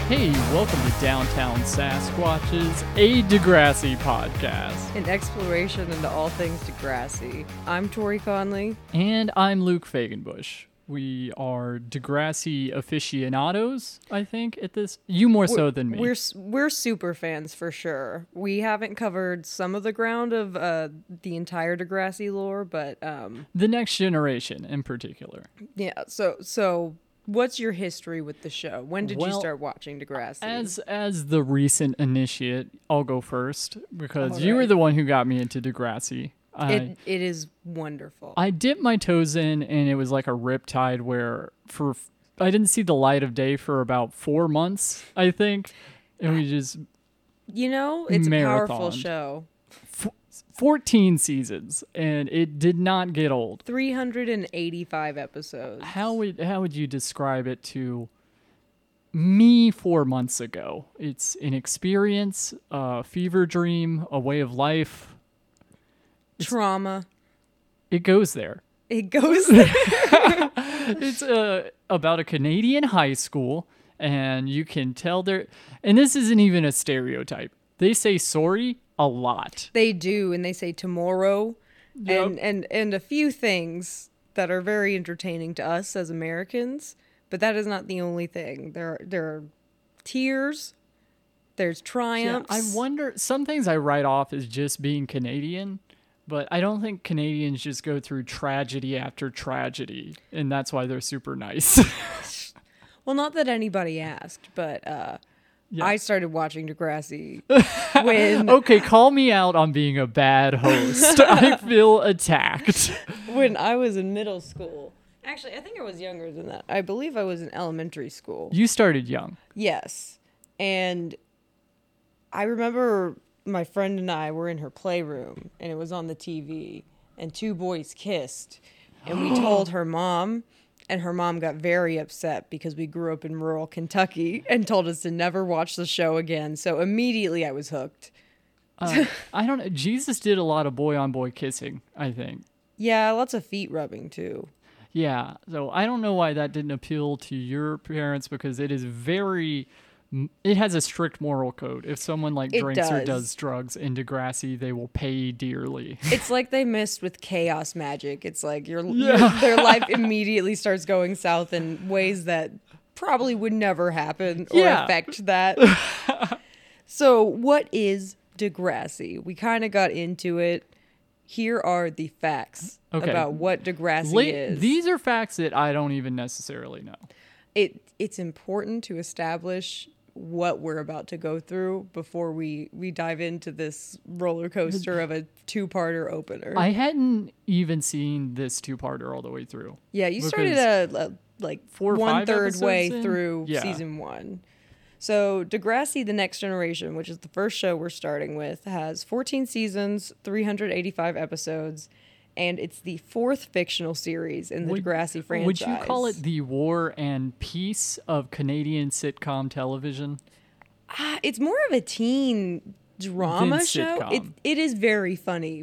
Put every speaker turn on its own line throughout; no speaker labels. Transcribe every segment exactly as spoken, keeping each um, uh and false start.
Hey, welcome to Downtown Sasquatches, a Degrassi podcast.
An exploration into all things Degrassi. I'm Tori Conley.
And I'm Luke Fagenbush. We are Degrassi aficionados, I think, at this. You more so
we're,
than me.
We're we're super fans for sure. We haven't covered some of the ground of uh, the entire Degrassi lore, but um,
the next generation in particular.
Yeah. So so. What's your history with the show? When did
well,
you start watching Degrassi?
As as the recent initiate, I'll go first because
All
you
right.
were the one who got me into Degrassi. I,
it it is wonderful.
I dipped my toes in, and it was like a riptide where for I didn't see the light of day for about four months, I think, and we just
you know, it's a powerful
marathoned.
show.
fourteen seasons, and it did not get old.
three hundred eighty-five episodes.
How would how would you describe it to me four months ago? It's an experience, a fever dream, a way of life.
Trauma.
It goes there.
It goes there.
It's uh, about a Canadian high school, and you can tell they're... And this isn't even a stereotype. They say sorry a lot.
They do, and they say tomorrow,
Yep.
and, and, and a few things that are very entertaining to us as Americans, but that is not the only thing. There, there are tears, there's
Yeah,
triumphs.
I wonder... Some things I write off as just being Canadian, but I don't think Canadians just go through tragedy after tragedy, and that's why they're super nice.
Well, not that anybody asked, but uh,
Yeah.
I started watching Degrassi when
Okay, call me out on being a bad host. I feel attacked.
when I was in middle school. Actually, I think I was younger than that. I believe I was in elementary school.
You started young.
Yes. And I remember my friend and I were in her playroom, and it was on the T V, and two boys kissed. And we told her mom, and her mom got very upset because we grew up in rural Kentucky and told us to never watch the show again. So immediately I was hooked.
Uh, I don't know. Jesus did a lot of boy-on-boy kissing, I think.
Yeah, lots of feet rubbing too.
Yeah, so I don't know why that didn't appeal to your parents because it is very... It has a strict moral code. If someone like
It
drinks or
does.
does drugs in Degrassi, they will pay dearly.
It's like they missed with chaos magic. It's like your,
Yeah.
your their life immediately starts going south in ways that probably would never happen or
Yeah.
affect that. So, what is Degrassi? We kind of got into it. Here are the facts
Okay.
about what Degrassi
La-
is.
These are facts that I don't even necessarily know.
It it's important to establish what we're about to go through before we we dive into this roller coaster of a two-parter opener.
I hadn't even seen this two-parter all the way through.
Yeah, you started
Because
a, a like
four or
one
five
third
episodes
way
in?
through
Yeah.
season one. So Degrassi: The Next Generation, which is the first show we're starting with, has fourteen seasons, three hundred eighty-five episodes, and it's the fourth fictional series in the
Would-
Degrassi franchise.
Would you call it the war and peace of Canadian sitcom television?
Ah, it's more of a teen drama
Than
show.
sitcom.
It it is very funny.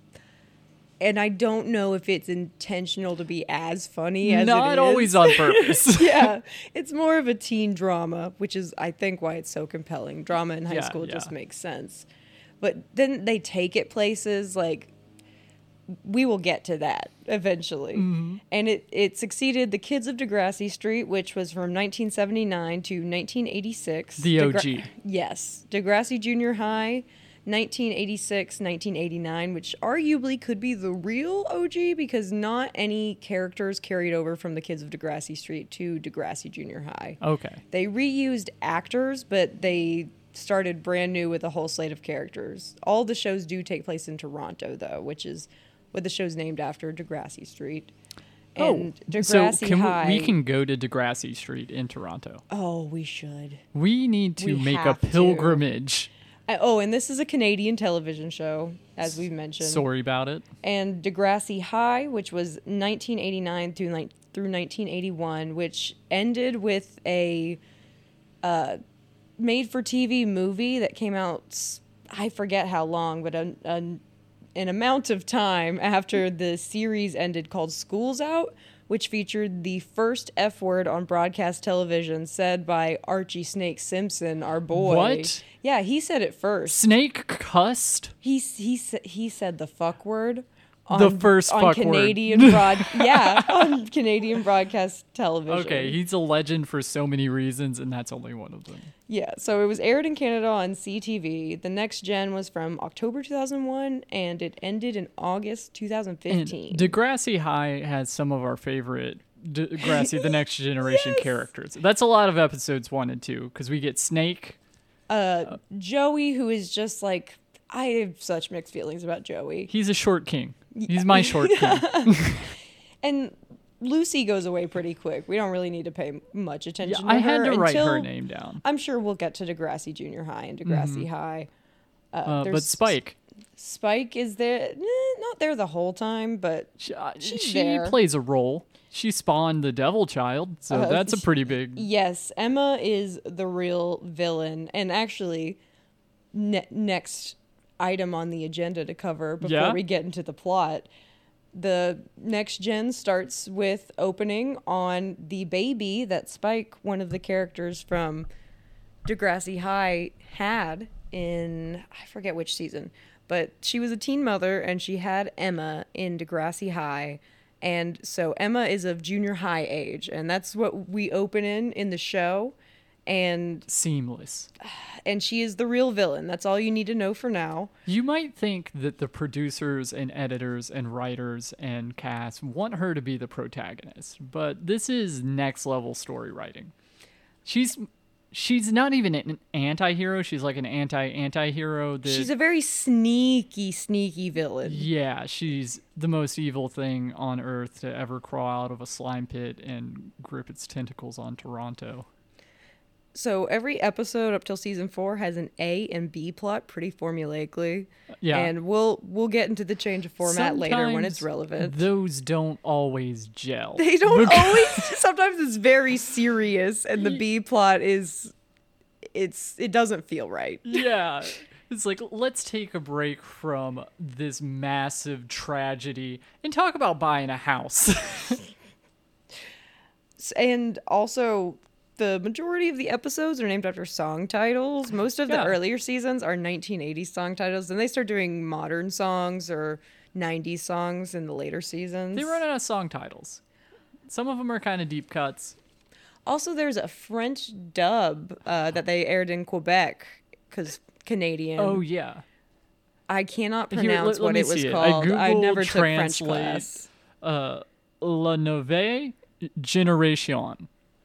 And I don't know if it's intentional to be as funny as it
Not
is.
always on purpose.
Yeah, it's more of a teen drama, which is, I think, why it's so compelling. Drama in high
Yeah,
school
yeah.
just makes sense. But then they take it places like, we will get to that eventually.
Mm-hmm.
And it, it succeeded The Kids of Degrassi Street, which was from nineteen seventy-nine to nineteen eighty-six.
The O G.
Degra- yes. Degrassi Junior High, nineteen eighty-six, nineteen eighty-nine, which arguably could be the real O G because not any characters carried over from The Kids of Degrassi Street to Degrassi Junior High.
Okay.
They reused actors, but they started brand new with a whole slate of characters. All the shows do take place in Toronto, though, which is what the show's named after, Degrassi Street. And
oh,
Degrassi
so can
High.
we, we can go to Degrassi Street in Toronto.
Oh, we should.
We need to
We
make a
have to.
pilgrimage.
I, oh, and this is a Canadian television show, as we've mentioned.
Sorry about it.
And Degrassi High, which was nineteen eighty-nine through like through nineteen eighty-one, which ended with a uh, made-for-T V movie that came out. s- I forget how long, but a, a, an amount of time after the series ended, called School's Out, which featured the first F word on broadcast television said by Archie Snake Simpson, our boy.
What?
Yeah, he said it first.
Snake cussed?
He he sa- he said the fuck word. On,
The first
on
fuck
Canadian
word.
broad yeah on Canadian broadcast television.
Okay, he's a legend for so many reasons, and that's only one of them.
Yeah, so it was aired in Canada on C T V. The Next Gen was from October two thousand one, and it ended in August two thousand fifteen.
And Degrassi High has some of our favorite Degrassi The Next Generation
Yes.
characters. That's a lot of episodes one and two, because we get Snake.
uh, Joey, who is just like, I have such mixed feelings about Joey.
He's a short king. He's my short king.
And Lucy goes away pretty quick. We don't really need to pay much
Yeah,
attention
I
to
had
her
to write her
until-
name down.
I'm sure we'll get to Degrassi Junior High and Degrassi High. Uh,
Uh, but
there's-
Spike,
Spike is there, eh, not there the whole time, but
she, uh,
she's
she
there.
plays a role. She spawned the Devil Child, so
Uh,
that's a pretty big.
yes, Emma is the real villain. And actually, ne- next item on the agenda to cover before
Yeah?
we get into the plot, the Next Gen starts with opening on the baby that Spike, one of the characters from Degrassi High, had in, I forget which season, but she was a teen mother and she had Emma in Degrassi High. And so Emma is of junior high age, and that's what we open in in the show. And
Seamless.
and she is the real villain. That's all you need to know for now.
You might think that the producers and editors and writers and cast want her to be the protagonist, but this is next level story writing. She's she's not even an anti-hero. She's like an anti-anti-hero. That,
She's a very sneaky, sneaky villain.
yeah, she's the most evil thing on earth to ever crawl out of a slime pit and grip its tentacles on Toronto.
So every episode up till season four has an A and B plot pretty formulaically.
Yeah.
And we'll we'll get into the change of format later when it's
Sometimes
relevant.
Those don't always gel.
They don't
Because-
always. Sometimes it's very serious, and the B plot is, it's it doesn't feel right.
Yeah. It's like, let's take a break from this massive tragedy and talk about buying a house.
And also, the majority of the episodes are named after song titles. Most of the
Yeah.
earlier seasons are nineteen eighties song titles, and they start doing modern songs or nineties songs in the later seasons.
They run out of song titles. Some of them are kind of deep cuts.
Also, there's a French dub uh, that they aired in Quebec because Canadian.
Oh, yeah.
I cannot
Here,
pronounce
let- let
what
me
it was
see it. I
called. I,
Googled
never took French
translate.
class.
Uh, La Nouvelle Generation.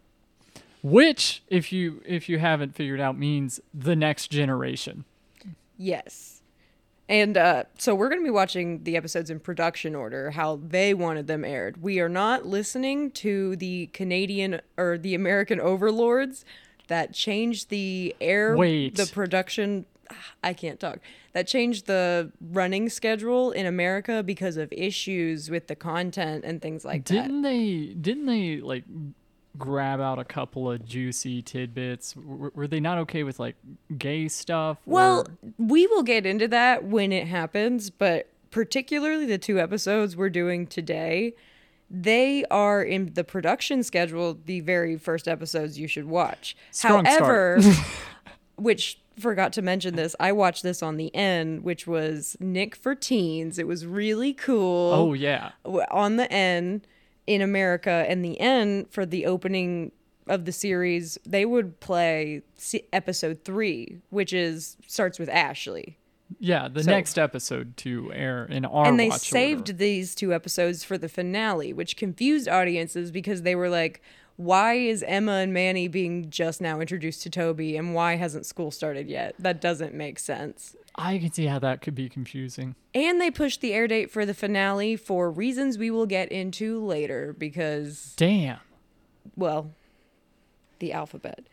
Which, if you if you haven't figured out, means the next generation.
Yes. And uh, so we're going to be watching the episodes in production order, how they wanted them aired. We are not listening to the Canadian or the American overlords that changed the air,
Wait.
the production. I can't talk. That changed the running schedule in America because of issues with the content and things like
Didn't they? Didn't they like grab out a couple of juicy tidbits? W- were they not okay with like gay stuff?
that. Well,
or-
we will get into that when it happens, but particularly the two episodes we're doing today, they are in the production schedule, the very first episodes you should watch.
Strong
However,
start.
which forgot to mention this, I watched this on the N, which was Nick for Teens. It was really cool.
oh yeah,
w- on the N in America, and the N for the opening of the series, they would play se- episode three, which is starts with Ashley.
yeah. The
So-
next episode to air in our
And they
watch
saved
order.
these two episodes for the finale, which confused audiences because they were like, why is Emma and Manny being just now introduced to Toby, and why hasn't school started yet? That doesn't make sense.
I can see how that could be confusing.
And they pushed the air date for the finale for reasons we will get into later because,
Damn.
well, the alphabet.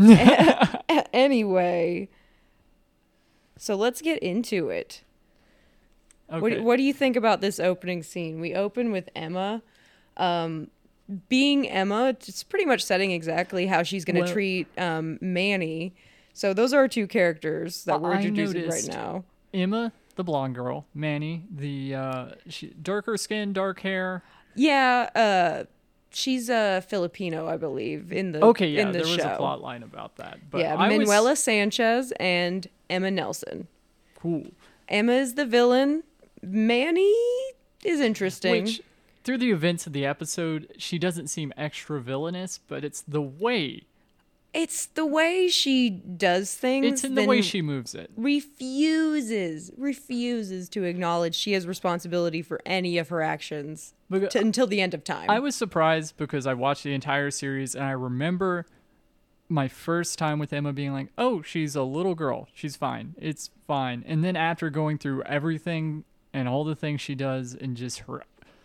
Anyway, so let's get into it.
Okay.
What, what do you think about this opening scene? We open with Emma. Um, being Emma, it's pretty much setting exactly how she's going to
Well-
treat um, Manny. So those are our two characters that we're
I
introducing right
noticed
now.
Emma, the blonde girl, Manny, the uh, she, darker skin, dark hair.
Yeah, uh, she's a Filipino, I believe, in the
Okay, yeah,
in the
there was
show.
a plot line about that. But
yeah,
I
Manuela
was
Sanchez and Emma Nelson.
cool.
Emma is the villain. Manny is interesting.
Which, through the events of the episode, she doesn't seem extra villainous, but it's the way.
It's the way she does things.
It's in the
then
way she moves it.
refuses, refuses to acknowledge she has responsibility for any of her actions
Because
to, until the end of time.
I was surprised because I watched the entire series and I remember my first time with Emma being like, oh, she's a little girl. She's fine. It's fine. And then after going through everything and all the things she does and just her,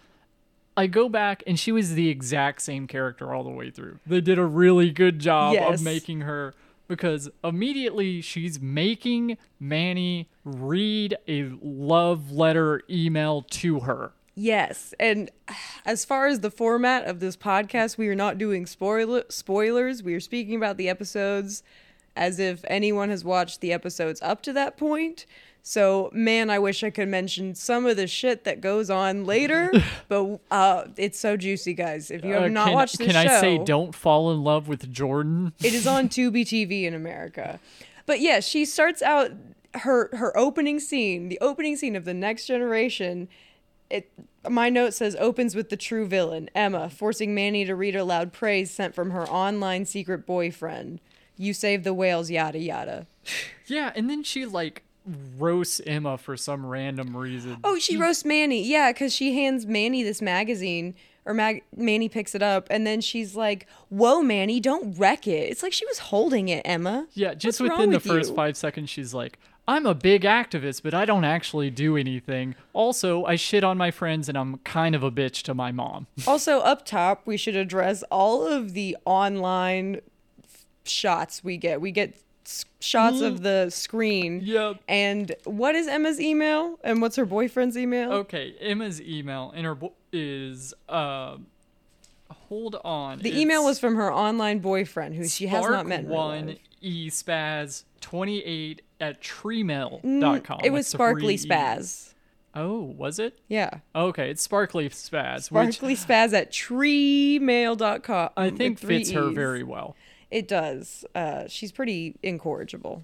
I go back and she was the exact same character all the way through. They did a really good job
Yes.
of making her, because immediately she's making Manny read a love letter email to her.
Yes, and as far as the format of this podcast, we are not doing spoiler spoilers. We are speaking about the episodes as if anyone has watched the episodes up to that point. So, man, I wish I could mention some of the shit that goes on later, but uh, it's so juicy, guys. If you have
Uh,
not
can,
watched this
can
show,
I say don't fall in love with Jordan?
it is on Tubi T V in America. But yeah, she starts out her her opening scene, the opening scene of The Next Generation. It my note says opens with the true villain, Emma, forcing Manny to read aloud praise sent from her online secret boyfriend. You saved the whales, yada yada.
Yeah, and then she like roasts Emma for some random reason.
Oh, she roasts Manny. Yeah, because she hands Manny this magazine, or Mag- Manny picks it up, and then she's like, whoa, Manny, don't wreck it. It's like she was holding it, Emma.
Yeah, just
What's wrong
within the
with
first
you?
five seconds, she's like, I'm a big activist, but I don't actually do anything. Also, I shit on my friends, and I'm kind of a bitch to my mom.
Also, up top, we should address all of the online f- shots we get. We get s- shots of the screen.
Yep.
And what is Emma's email? And what's her boyfriend's email?
Okay, Emma's email and her bo- is um, hold on.
The email was from her online boyfriend, who she has not met in real
one
life.
e spaz twenty-eight at treemail dot com.
Mm, It was
It's the
Sparkly
three E.
Spaz.
Oh, was it?
Yeah.
Okay, it's Sparkly Spaz, which
Sparkly Spaz at treemail dot com.
I think
with three
fits her
E's.
very well.
It does. Uh, she's pretty incorrigible.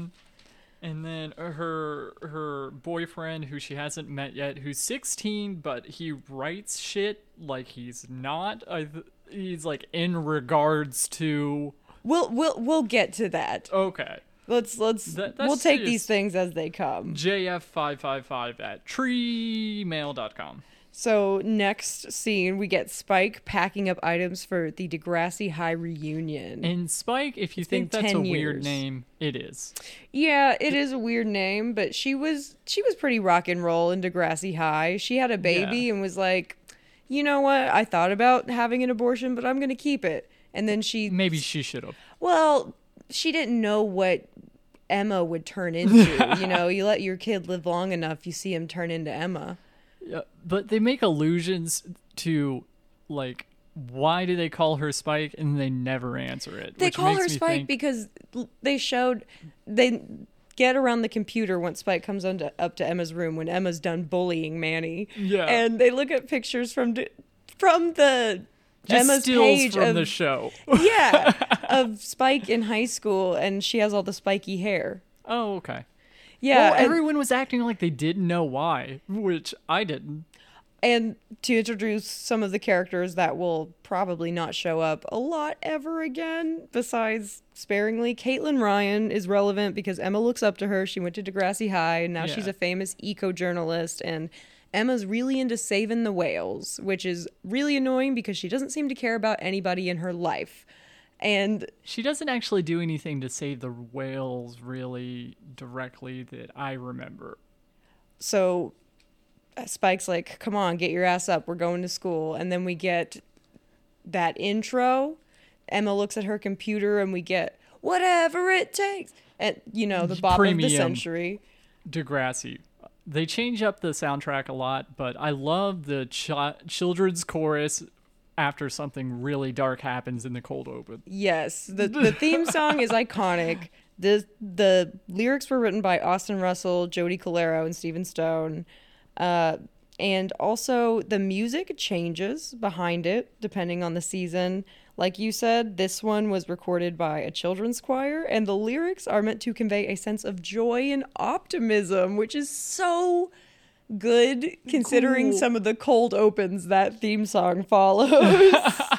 And then her her boyfriend, who she hasn't met yet, who's sixteen, but he writes shit like he's not. I th- he's like in regards to.
We'll we'll we'll get to that.
Okay,
Let's let's
That- that's
we'll take
just-
these things as they come.
J F five five five at treemail dot com.
So next scene, we get Spike packing up items for the Degrassi High reunion.
And Spike, if you
It's been
think that's a
ten
weird
years.
name, it is.
Yeah, it is a weird name, but she was she was pretty rock and roll in Degrassi High. She had a baby
Yeah.
and was like, you know what? I thought about having an abortion, but I'm gonna keep it. And then she
Maybe she should have.
well, she didn't know what Emma would turn into. You know, you let your kid live long enough, you see him turn into Emma.
Yeah, but they make allusions to, like, why do they call her Spike, and they never answer it.
They
which
call
makes
her
me
Spike
think-
because l- they showed they get around the computer once Spike comes on to, up to Emma's room when Emma's done bullying Manny.
Yeah.
And they look at pictures from d- from the
just
Emma's
stills
page
from
of
the show.
yeah of Spike in high school, and she has all the spiky hair.
Oh, okay.
Yeah,
Well,
and-
everyone was acting like they didn't know why, which I didn't.
And to introduce some of the characters that will probably not show up a lot ever again, besides sparingly, Caitlin Ryan is relevant because Emma looks up to her. She went to Degrassi High, and now she's
Yeah.
a famous eco-journalist. And Emma's really into saving the whales, which is really annoying because she doesn't seem to care about anybody in her life. And
She doesn't actually do anything to save the whales really directly that I remember.
so uh, Spike's like, come on, get your ass up. We're going to school. And then we get that intro. Emma looks at her computer and we get whatever it takes. And, you know, the bop of the
Premium.
century.
Degrassi. They change up the soundtrack a lot, but I love the ch- children's chorus after something really dark happens in the cold open.
Yes. The, the theme song is iconic. The, the lyrics were written by Austin Russell, Jody Colero, and Stephen Stone. Uh, and also the music changes behind it depending on the season. Like you said, this one was recorded by a children's choir, and the lyrics are meant to convey a sense of joy and optimism, which is so good considering
Cool.
some of the cold opens that theme song follows.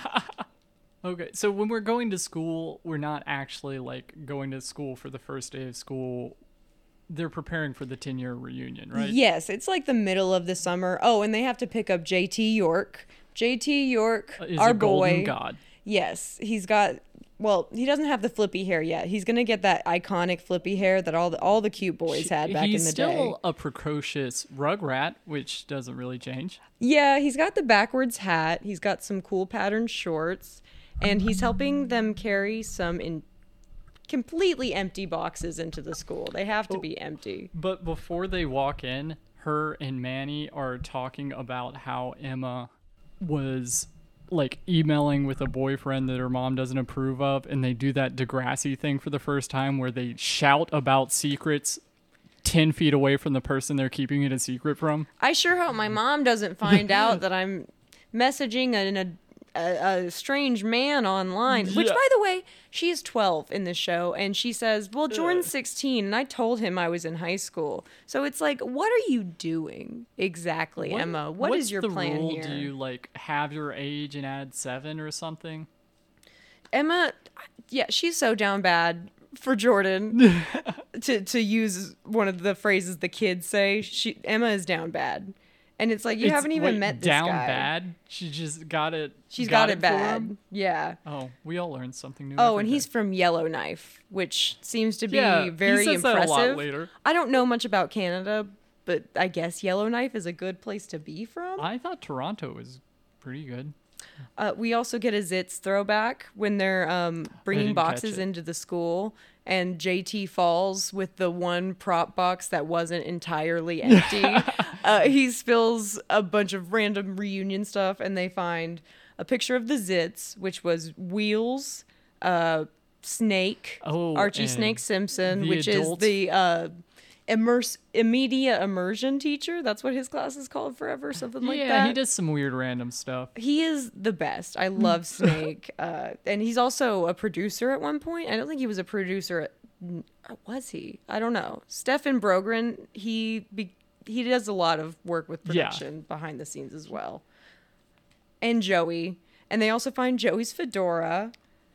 Okay, so when we're going to school, we're not actually like going to school for the first day of school. They're preparing for the ten-year reunion, right?
Yes, it's like the middle of the summer. Oh, and they have to pick up J T York. J T York,
Uh, Is
our
a golden
boy.
god.
Yes, he's got. Well, he doesn't have the flippy hair yet. He's gonna get that iconic flippy hair that all the all the cute boys had back
He's
in the
still
day.
a precocious rugrat, which doesn't really change.
Yeah, he's got the backwards hat. He's got some cool patterned shorts, and he's helping them carry some in completely empty boxes into the school. They have to be empty.
But before they walk in, her and Manny are talking about how Emma was like emailing with a boyfriend that her mom doesn't approve of, and they do that Degrassi thing for the first time where they shout about secrets ten feet away from the person they're keeping it a secret from.
I sure hope my mom doesn't find out that I'm messaging an, a, a, a strange man online. Which,
Yeah.
by the way, she is twelve in this show, and she says, well, Jordan's sixteen, and I told him I was in high school. So it's like, what are you doing exactly,
What-
Emma? What
what's
is your
the
plan
rule?
here?
Do you like have your age and add seven or something?
Emma, yeah, she's so down bad for Jordan. to to use one of the phrases the kids say, she Emma is down bad. And it's like, you
It's-
haven't even
wait,
met this
down
guy.
bad. She just got it.
She's got, it
for
bad.
him?
Yeah.
Oh, we all learned something new.
Oh,
every
and
day.
he's from Yellowknife, which seems to be
Yeah, he
very
says that a
impressive.
lot later.
I don't know much about Canada, but I guess Yellowknife is a good place to be from.
I thought Toronto was pretty good.
Uh, we also get a Zits throwback when they're um, bringing
didn't catch
boxes
it.
into the school, and J T falls with the one prop box that wasn't entirely empty. uh, he spills a bunch of random reunion stuff, and they find a picture of the Zits, which was Wheels, uh, Snake,
Oh,
Archie
and
Snake Simpson,
the
which
adult-
is the uh, immerse immediate immersion teacher. That's what his class is called forever, something like
yeah,
that.
he does some weird random stuff.
He is the best. I love Snake. Uh, and he's also a producer at one point. I don't think he was a producer. At, or was he? I don't know. Stefan Brogren, he be, he does a lot of work with
Yeah.
production behind the scenes as well. And Joey. And they also find Joey's fedora.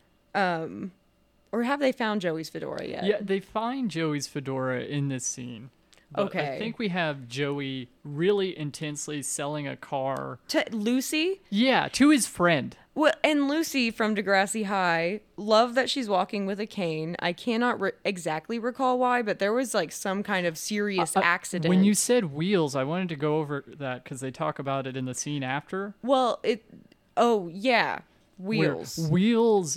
Um, or have they found Joey's fedora yet?
Yeah, they find Joey's fedora in this scene. But
Okay.
I think we have Joey really intensely selling a car.
To Lucy.
Yeah, to his friend.
Well, and Lucy from Degrassi High, love that she's walking with a cane. I cannot re- exactly recall why, but there was like some kind of serious
Uh,
accident.
When you said wheels, I wanted to go over that because they talk about it in the scene after.
well, it. Oh yeah,
where
Wheels.
Wheels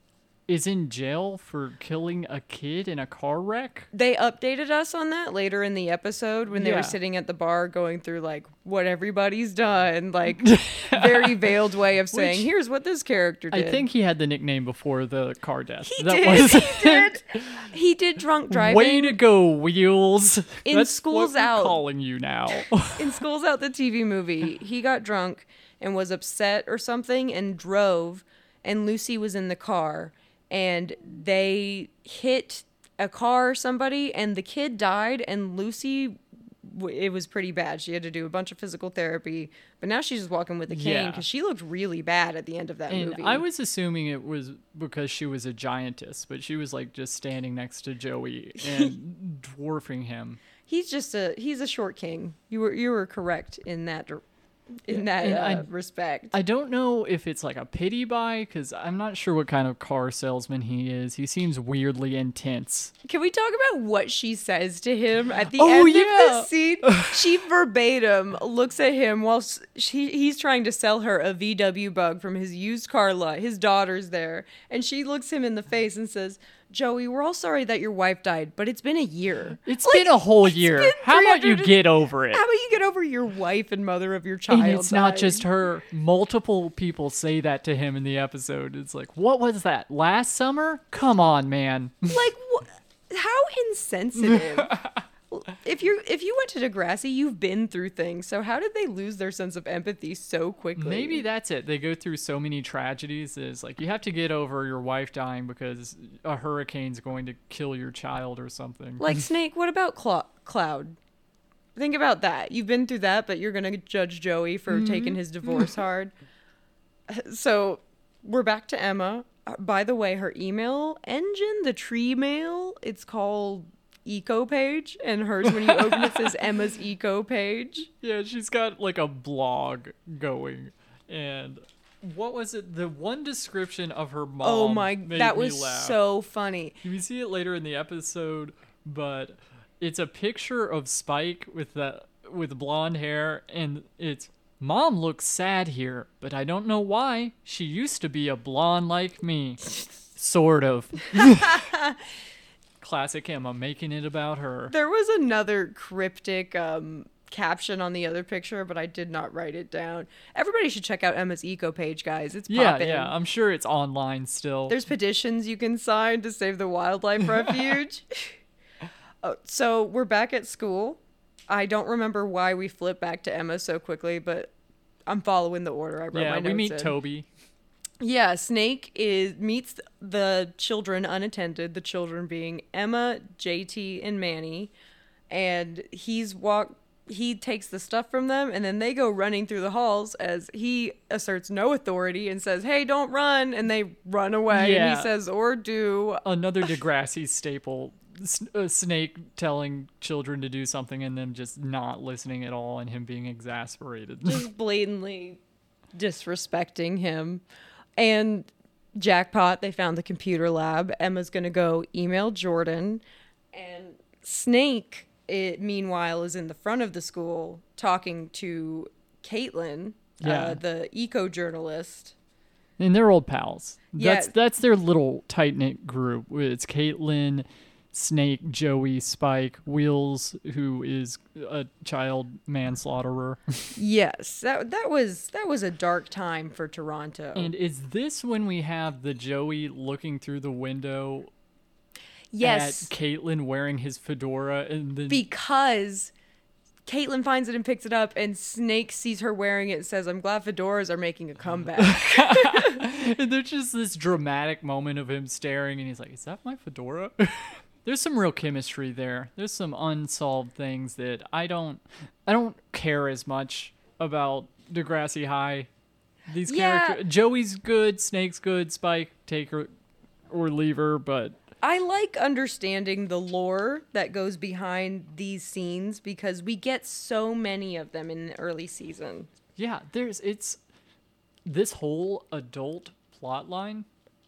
is in jail for killing a kid in a car wreck.
They updated us on that later in the episode when they
Yeah.
were sitting at the bar going through like what everybody's done, like very veiled way of saying,
Which-
"Here's what this character
I
did."
think he had the nickname before the car death.
he
that
did.
was
He did. He did drunk driving.
Way to go, Wheels.
In
That's
School's
what we're
Out.
calling you now.
In School's Out, the T V movie, he got drunk and was upset or something and drove, and Lucy was in the car, and they hit a car or somebody, and the kid died, and Lucy, w- it was pretty bad. She had to do a bunch of physical therapy, but now she's just walking with a cane
Yeah.
because she looked really bad at the end of that
And
movie.
I was assuming it was because she was a giantess, but she was like just standing next to Joey and dwarfing him.
He's just a he's a short king. You were you were correct in that dir- in that
and
uh,
I-
respect.
I don't know if it's like a pity buy because I'm not sure what kind of car salesman he is. He seems weirdly intense.
Can we talk about what she says to him at the
Oh,
end
yeah.
of the scene? She verbatim looks at him while s- she, he's trying to sell her a V W Bug from his used car lot. His daughter's there. And she looks him in the face and says, Joey, we're all sorry that your wife died, but it's been a year.
It's
Like,
been a whole
it's
year.
been
How about you
three hundred
get over it?
How about you get over your wife and mother of your child?
And it's not
dying?
just her. Multiple people say that to him in the episode. It's like, what was that? Last summer? Come on, man.
Like, wh- how insensitive. if you if you went to Degrassi, you've been through things. So how did they lose their sense of empathy so quickly?
Maybe that's it. They go through so many tragedies. It's like you have to get over your wife dying because a hurricane's going to kill your child or something.
Like Snake, what about Cla- Cloud? Think about that. You've been through that, but you're going to judge Joey for mm-hmm. taking his divorce hard. So we're back to Emma. By the way, her email engine, the tree mail, it's called Eco Page, and hers, when you open it, says Emma's Eco Page.
Yeah, she's got like a blog going. And what was it? The one description of her mom.
Oh my,
made
that
me
was
laugh.
so funny.
You see it later in the episode, but it's a picture of Spike with the with blonde hair, and it's, "Mom looks sad here, but I don't know why. She used to be a blonde like me." Sort of. Classic Emma, making it about her.
There was another cryptic um, caption on the other picture, but I did not write it down. Everybody should check out Emma's Eco Page, guys. It's
yeah,
poppin'.
yeah. I'm sure it's online still.
There's petitions you can sign to save the wildlife refuge. Oh, so we're back at school. I don't remember why we flipped back to Emma so quickly, but I'm following the order. I wrote
yeah,
my notes
we meet
in.
Toby.
Yeah, Snake is meets the children unattended, the children being Emma, J T, and Manny, and he's walk he takes the stuff from them, and then they go running through the halls as he asserts no authority and says, "Hey, don't run," and they run away.
Yeah.
And he says, "Or do."
Another Degrassi staple. A Snake telling children to do something and them just not listening at all, and him being exasperated.
Just blatantly disrespecting him. And jackpot, they found the computer lab. Emma's going to go email Jordan. And Snake, it, meanwhile, is in the front of the school talking to Caitlin,
yeah.
uh, the eco-journalist.
And they're old pals.
Yeah.
That's that's their little tight-knit group. It's Caitlin, Snake, Joey, Spike, Wheels, who is a child manslaughterer.
Yes, that that was that was a dark time for Toronto.
And is this when we have the Joey looking through the window?
Yes,
at Caitlin wearing his fedora, and then
because Caitlin finds it and picks it up, and Snake sees her wearing it and says, "I'm glad fedoras are making a comeback."
And there's just this dramatic moment of him staring, and he's like, "Is that my fedora?" There's some real chemistry there. There's some unsolved things that I don't I don't care as much about Degrassi High. These
Yeah.
characters, Joey's good, Snake's good, Spike, take her or leave her, but
I like understanding the lore that goes behind these scenes because we get so many of them in the early season.
yeah, there's it's this whole adult plot line.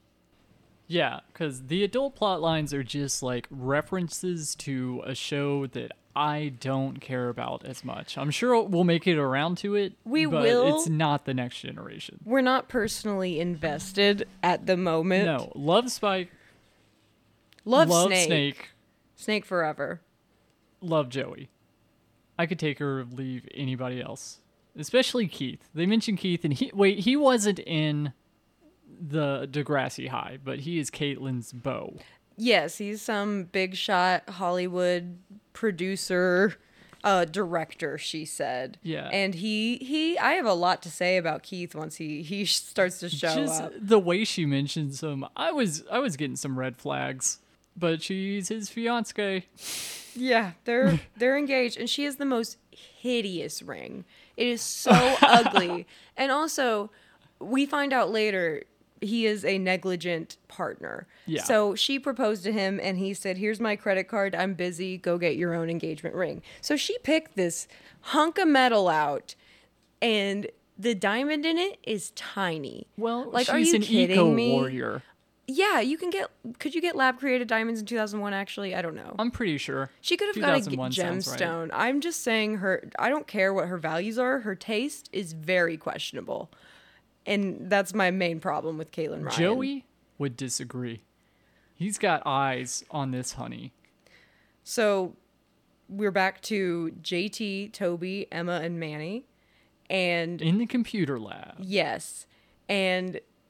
Yeah, because the adult plot lines are just like references to a show that I don't care about as much. I'm sure we'll make it around to it.
We
but
will.
It's not the next generation.
We're not personally invested at the moment.
No, love Spike.
Love,
love
Snake.
Snake.
Snake forever.
Love Joey. I could take her or leave anybody else, especially Keith. They mentioned Keith, and he wait, he wasn't in the Degrassi High, but he is Caitlin's beau.
Yes, he's some big shot Hollywood producer, uh, director, she said.
Yeah.
And he, he, I have a lot to say about Keith once he, he starts to show
Just
up.
the way she mentions him, I was I was getting some red flags. But she's his fiancée.
Yeah, they're they're engaged, and she has the most hideous ring. It is so ugly. And also, we find out later he is a negligent partner.
Yeah.
So she proposed to him, and he said, "Here's my credit card. I'm busy. Go get your own engagement ring." So she picked this hunk of metal out, and the diamond in it is tiny.
Well,
like,
she's
are you
an
kidding
eco
me?
warrior.
Yeah, you can get. Could you get lab created diamonds in two thousand one? Actually, I don't know.
I'm pretty sure.
She could have got a g-
two thousand one sounds right.
gemstone. I'm just saying her. I don't care what her values are. Her taste is very questionable, and that's my main problem with Caitlin Ryan.
Joey would disagree. He's got eyes on this honey.
So we're back to J T, Toby, Emma, and Manny, and
In the computer lab.
yes, and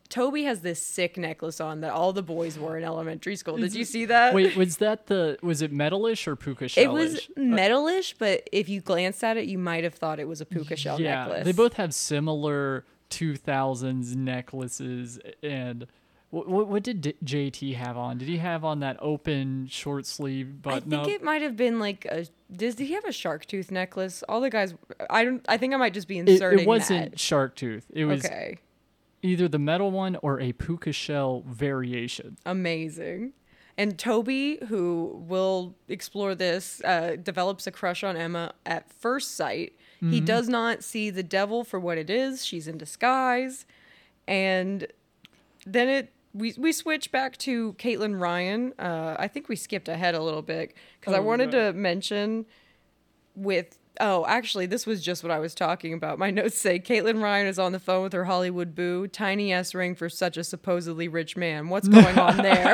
Toby has this sick necklace on that all the boys wore in elementary school. Did you see that?
Wait, was that the was it metalish or puka shellish?
It was metalish, but if you glanced at it, you might have thought it was a puka shell
yeah,
necklace.
They both have similar two thousands necklaces. And what, what, what did D- J T have on? Did he have on that open short sleeve button
I think
up?
it might have been like a. Does did he have a shark tooth necklace? All the guys. I don't. I think I might just be
It,
inserting
it wasn't
that.
shark tooth. It was
Okay.
either the metal one or a puka shell variation.
Amazing. And Toby, who will explore this, uh, develops a crush on Emma at first sight. Mm-hmm. He does not see the devil for what it is. She's in disguise. And then it we we switch back to Caitlin Ryan. Uh, I think we skipped ahead a little bit because
Oh,
I wanted
right.
to mention with... Oh, actually, this was just what I was talking about. My notes say Caitlin Ryan is on the phone with her Hollywood boo. Tiny ass ring for such a supposedly rich man. What's going on there?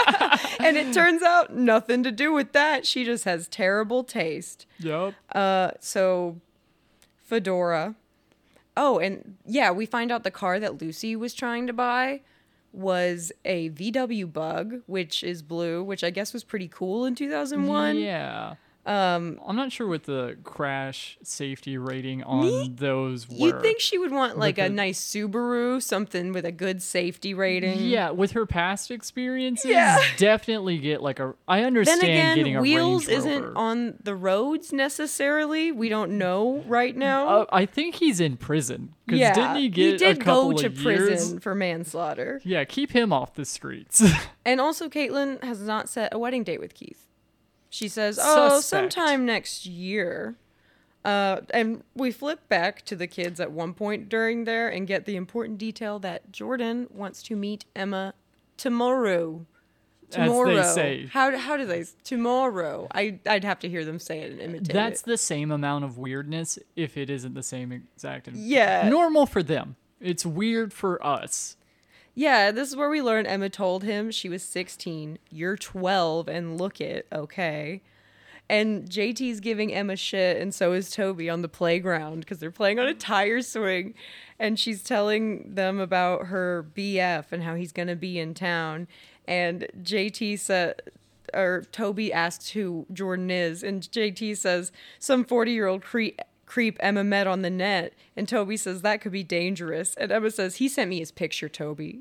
And it turns out nothing to do with that. She just has terrible taste.
Yep.
Uh, so Fedora. Oh, and yeah, we find out the car that Lucy was trying to buy was a V W Bug, which is blue, which I guess was pretty cool in two thousand one.
Yeah. Um, I'm not sure what the crash safety rating on me? those were.
You'd think she would want like
With
a
the-
nice Subaru, something with a good safety rating.
Yeah, with her past experiences,
Yeah.
definitely get like a. I
Then
understand getting
again,
a
Wheels
Range
isn't
Rover.
on the roads necessarily. We don't know right now.
Uh, I think he's in prison because
yeah,
didn't he get
did
a couple
go to
of
prison
years?
for manslaughter.
Yeah, keep him off the streets.
And also, Caitlin has not set a wedding date with Keith. She says, oh,
Suspect.
sometime next year. Uh, and we flip back to the kids at one point during there and get the important detail that Jordan wants to meet Emma tomorrow. Tomorrow.
As they say.
How, how do they... Tomorrow. I, I'd have to hear them say it and imitate
That's
it.
the same amount of weirdness if it isn't the same exact.
Yeah.
Normal for them. It's weird for us.
Yeah, this is where we learn Emma told him she was sixteen. You're twelve and look it, okay? And J T's giving Emma shit, and so is Toby on the playground because they're playing on a tire swing. And she's telling them about her B F and how he's going to be in town. And J T said, or Toby asks who Jordan is, and J T says, some forty-year-old creep. creep Emma met on the net, and Toby says that could be dangerous, and Emma says he sent me his picture, Toby.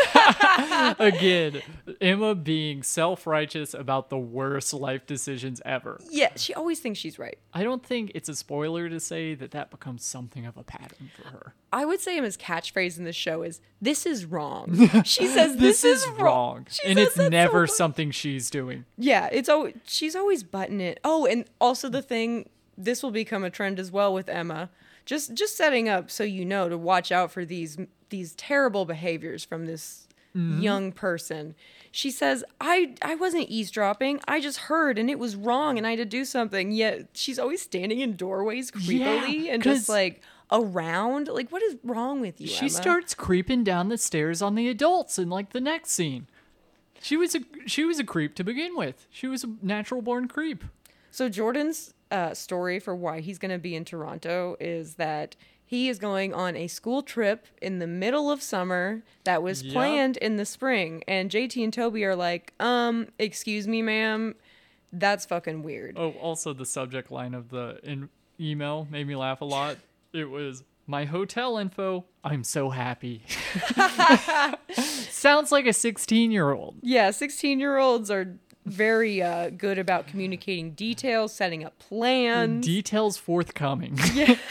Again, Emma being self-righteous about the worst life decisions ever.
Yeah, she always thinks she's right.
I don't think it's a spoiler to say that that becomes something of a pattern for her.
I would say Emma's catchphrase in the show is "This is wrong." She says
This,
this,
is wrong,
She
and
says
it's
that so
never
much.
something she's doing.
Yeah, it's always she's always butting it. Oh, and also the thing, this will become a trend as well with Emma. Just just setting up so you know to watch out for these these terrible behaviors from this
Mm-hmm.
young person. She says, I I wasn't eavesdropping. I just heard and it was wrong and I had to do something. Yet she's always standing in doorways creepily
Yeah,
and
'cause-
just like around. Like, what is wrong with you,
She
Emma?
starts creeping down the stairs on the adults in like the next scene. She was a she was a creep to begin with. She was a natural born creep.
So Jordan's uh, story for why he's going to be in Toronto is that he is going on a school trip in the middle of summer that was
Yep.
planned in the spring. And J T and Toby are like, um, excuse me, ma'am. That's fucking weird.
Oh, also the subject line of the in- email made me laugh a lot. It was my hotel info. I'm so happy. Sounds like a sixteen-year-old.
Yeah, sixteen-year-olds are very uh, good about communicating details, setting up plans.
Details forthcoming.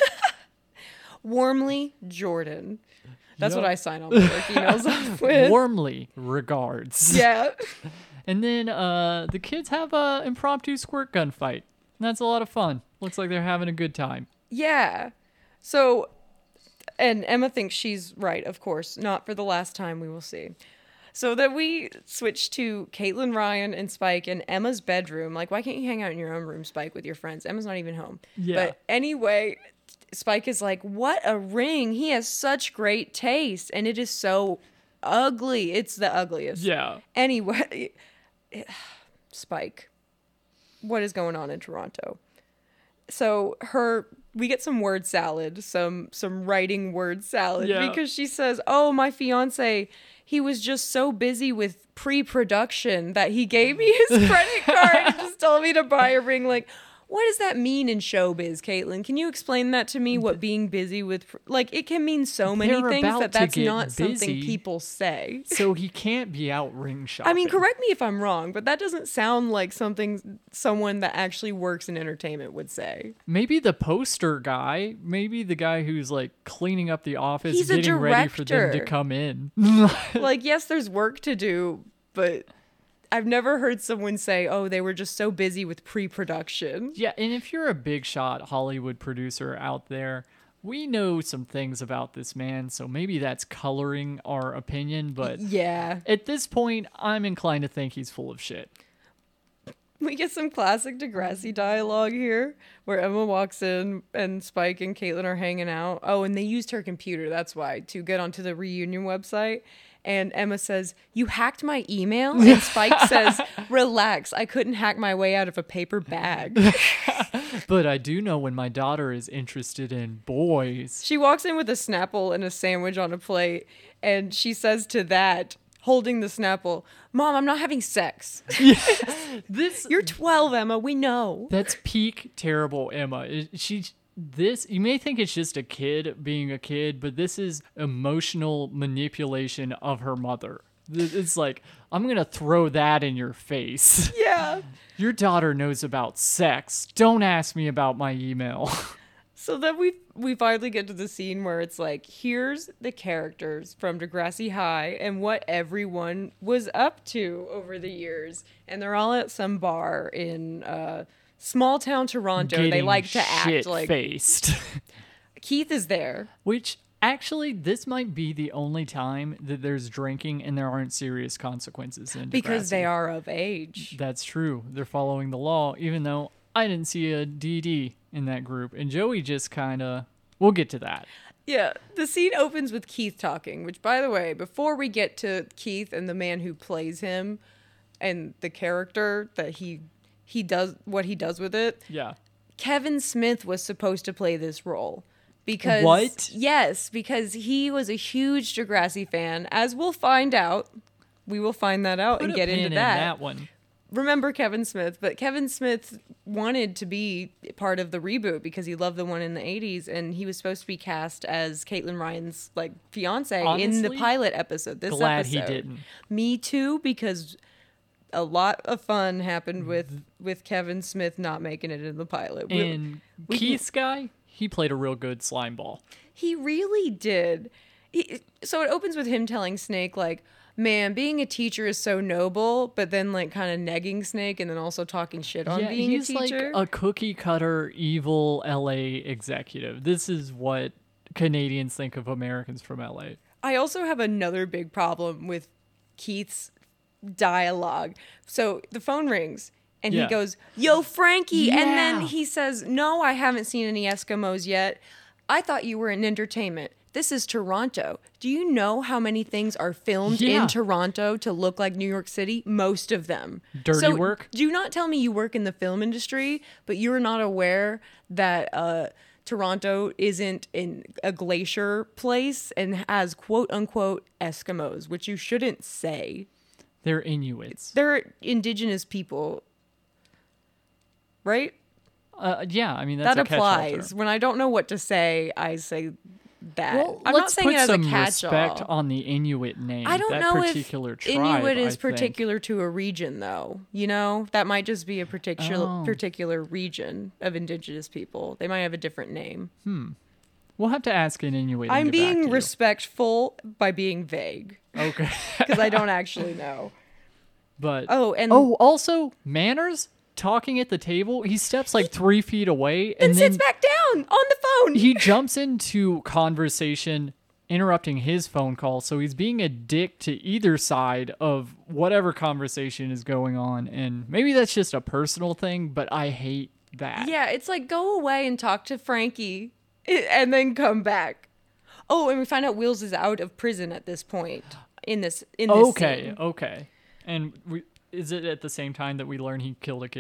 Warmly, Jordan. That's
Yep.
what I sign all my work emails off with.
Warmly regards.
Yeah.
And then uh, the kids have a impromptu squirt gun fight. And that's a lot of fun. Looks like they're having a good time.
Yeah. So, and Emma thinks she's right, of course. Not for the last time, we will see. So then we switch to Caitlin Ryan and Spike in Emma's bedroom. Like, why can't you hang out in your own room, Spike, with your friends? Emma's not even home.
Yeah.
But anyway, Spike is like, what a ring. He has such great taste. And it is so ugly. It's the ugliest.
Yeah.
Anyway, Spike, what is going on in Toronto? so her we get some word salad, some some writing word salad
Yeah.
because she says, "Oh, my fiance, he was just so busy with pre-production that he gave me his credit card and just told me to buy a ring." Like, what does that mean in showbiz, Caitlin? Can you explain that to me? What being busy with, like, it can mean so many
They're
things
about
that
to
that's
get
not something
busy.
people say.
So he can't be out ring shopping.
I mean, correct me if I'm wrong, but that doesn't sound like something someone that actually works in entertainment would say.
Maybe the poster guy, maybe the guy who's like cleaning up the office,
He's a
getting ready for them to
director.
come in.
Like, yes, there's work to do, but I've never heard someone say, "Oh, they were just so busy with pre-production."
Yeah, and if you're a big shot Hollywood producer out there, we know some things about this man, so maybe that's coloring our opinion, but
Yeah.
at this point, I'm inclined to think he's full of shit.
We get some classic Degrassi dialogue here where Emma walks in and Spike and Caitlin are hanging out. Oh, and they used her computer, that's why, to get onto the reunion website. And Emma says, "You hacked my email?" And Spike says, "Relax, I couldn't hack my way out of a paper bag."
But I do know when my daughter is interested in boys.
She walks in with a Snapple and a sandwich on a plate, and she says to that, holding the Snapple, "Mom, I'm not having sex."
This
You're twelve, Emma, we know.
That's peak terrible Emma. It- She this you may think it's just a kid being a kid, but this is emotional manipulation of her mother. Th- It's like, I'm going to throw that in your face.
Yeah.
Your daughter knows about sex. Don't ask me about my email.
So then we we finally get to the scene where it's like, here's the characters from Degrassi High and what everyone was up to over the years. And they're all at some bar in uh, small town Toronto. They
Getting
like to act
shit
like
faced.
Keith is there.
Which actually, this might be the only time that there's drinking and there aren't serious consequences in
Because they
Degrassi.
are of age.
That's true. They're following the law, even though I didn't see a D D in that group. And Joey just kind of... We'll get to that.
Yeah, the scene opens with Keith talking, which, by the way, before we get to Keith and the man who plays him and the character that he he does, what he does with it,
Yeah.
Kevin Smith was supposed to play this role. Because
What?
Yes, because he was a huge Degrassi fan, as we'll find out. We will find that out
Put
and
a
get
pin
into
in
that.
that one.
Remember Kevin Smith, but Kevin Smith wanted to be part of the reboot because he loved the one in the eighties, and he was supposed to be cast as Caitlin Ryan's like fiance in the
Honestly,
pilot episode. This
glad
episode.
he didn't.
Me too, because a lot of fun happened
Mm-hmm.
with with Kevin Smith not making it in the pilot. We-
And
we can-
Keith's guy, he played a real good slime ball.
He really did. He, so it opens with him telling Snake, like, "Man, being a teacher is so noble," but then, like, kind of negging Snake and then also talking shit on
Yeah,
being
he's
a
like
teacher.
a cookie cutter, evil L A executive. This is what Canadians think of Americans from L A.
I also have another big problem with Keith's dialogue. So the phone rings. And
Yeah.
he goes, "Yo, Frankie." And then
Yeah.
he says, "No, I haven't seen any Eskimos yet. I thought you were in entertainment. This is Toronto. Do you know how many things are filmed
Yeah.
in Toronto to look like New York City? Most of them.
Dirty
So
work?
Do not tell me you work in the film industry, but you're not aware that uh, Toronto isn't in a glacier place and has quote unquote Eskimos, which you shouldn't say.
They're Inuits.
They're indigenous people, right?
Uh, yeah, I mean, that's
That
a catch-all
applies.
term.
When I don't know what to say, I say that.
Well,
I'm
let's
not saying
put
it as
some
a
respect
catch-all.
on the Inuit name.
I don't
that
know
particular
if
tribe,
Inuit
I
is
think.
particular to a region, though. You know, that might just be a particular
Oh.
particular region of indigenous people. They might have a different name.
We'll have to ask an Inuit. and
I'm
get back
being
to you.
respectful by being vague
Okay.
because I don't actually know.
But
Oh, and
oh, also manners. Talking at the table, he steps like three feet away
then
and then
sits back down on the phone.
he jumps into conversation, interrupting his phone call. So he's being a dick to either side of whatever conversation is going on. And maybe that's just a personal thing, but I hate that.
Yeah, it's like go away and talk to Frankie and then come back. Oh, and we find out Wills is out of prison at this point in this in this
Okay,
scene.
okay. And we, is it at the same time that we learn he killed a kid?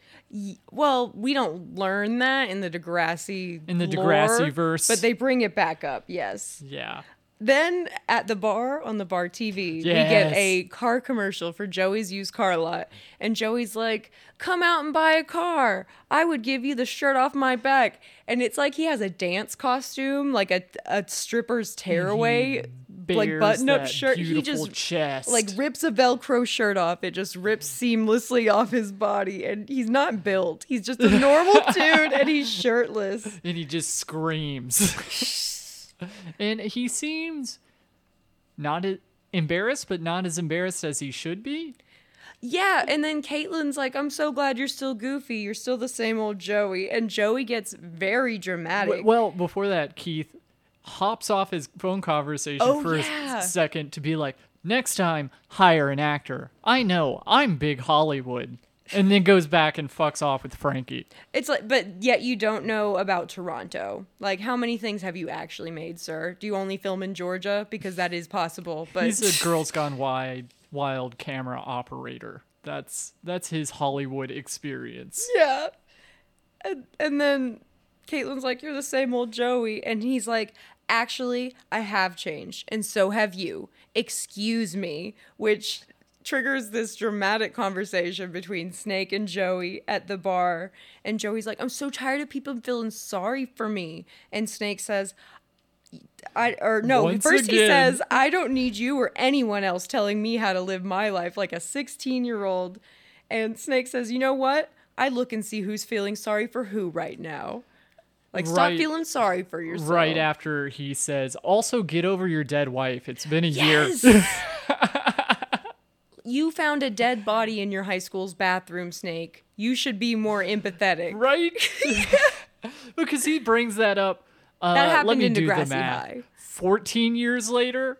Well, we don't learn that in the Degrassi
In the
lore,
Degrassi verse.
but they bring it back up. Yes.
Yeah.
Then at the bar on the bar T V,
Yes.
we get a car commercial for Joey's used car lot. And Joey's like, come out and buy a car. I would give you the shirt off my back. And it's like he has a dance costume, like a, a stripper's tearaway, like
Bears
button up
that
shirt. He
beautiful
just
chest.
like rips a Velcro shirt off. It just rips seamlessly off his body. And he's not built. He's just a normal dude and he's shirtless.
and he just screams. And he seems not a- embarrassed, but not as embarrassed as he should be.
Yeah, and then Caitlin's like, I'm so glad you're still goofy. You're still the same old Joey. And Joey gets very dramatic.
W- Well, before that, Keith hops off his phone conversation
Oh,
for
yeah.
a s- second to be like, next time, hire an actor. I know, I'm big Hollywood. And then goes back and fucks off with Frankie.
It's like, but yet you don't know about Toronto. Like, how many things have you actually made, sir? Do you only film in Georgia? Because that is possible. But
He's a Girls Gone Wild, wild camera operator. That's that's his Hollywood experience.
yeah. And, and then Caitlin's like, you're the same old Joey. And he's like, actually, I have changed. And so have you. Excuse me. Which triggers this dramatic conversation between Snake and Joey at the bar. And Joey's like, I'm so tired of people feeling sorry for me. And Snake says, I or no,
Once
first he
again.
says, I don't need you or anyone else telling me how to live my life like a sixteen-year-old. And Snake says, you know what? I look and see who's feeling sorry for who right now. Like, stop
Right.
feeling sorry for yourself.
Right after he says, also get over your dead wife. It's been a
Yes!
year.
You found a dead body in your high school's bathroom, Snake. You should be more empathetic.
Right? Because he brings that up. Uh,
That happened
let me
in
do the
Degrassi
math.
High.
fourteen years later?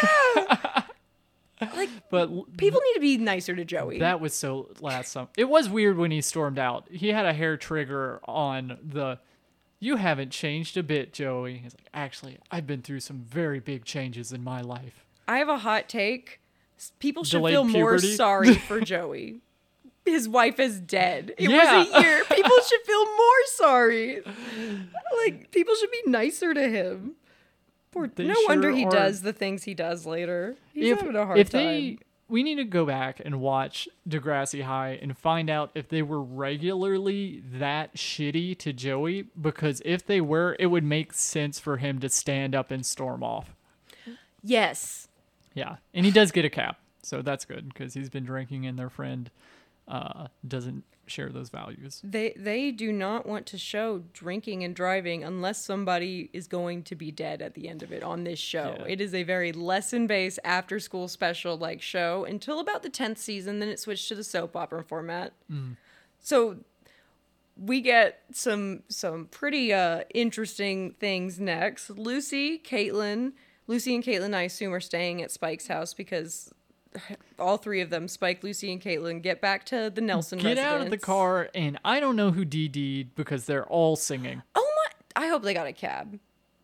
Like,
But l-
people need to be nicer to Joey.
that was so last summer. It was weird when he stormed out. He had a hair trigger on the, you haven't changed a bit, Joey. He's like, actually, I've been through some very big changes in my life.
I have a hot take. S- People should
Delayed
feel more
puberty?
sorry for Joey. His wife is dead. It
Yeah.
was a year. People should feel more sorry. Like, people should be nicer to him. Poor,
They
no wonder
sure
he
are.
does the things he does later. He's
if,
having a hard
if
time.
they we need to go back and watch Degrassi High and find out if they were regularly that shitty to Joey, because if they were, it would make sense for him to stand up and storm off.
Yes.
Yeah, and he does get a cap, so that's good because he's been drinking and their friend uh, doesn't share those values.
They they do not want to show drinking and driving unless somebody is going to be dead at the end of it on this show.
Yeah.
It is a very lesson-based after-school special like show until about the tenth season. Then it switched to the soap opera format. So we get some some pretty uh, interesting things next. Lucy, Caitlin, Lucy and Caitlin, I assume, are staying at Spike's house because all three of them, Spike, Lucy, and Caitlin, get back to the Nelson
Get
residence.
out of the car, and I don't know who D D'd because they're all singing.
Oh my! I hope they got a cab.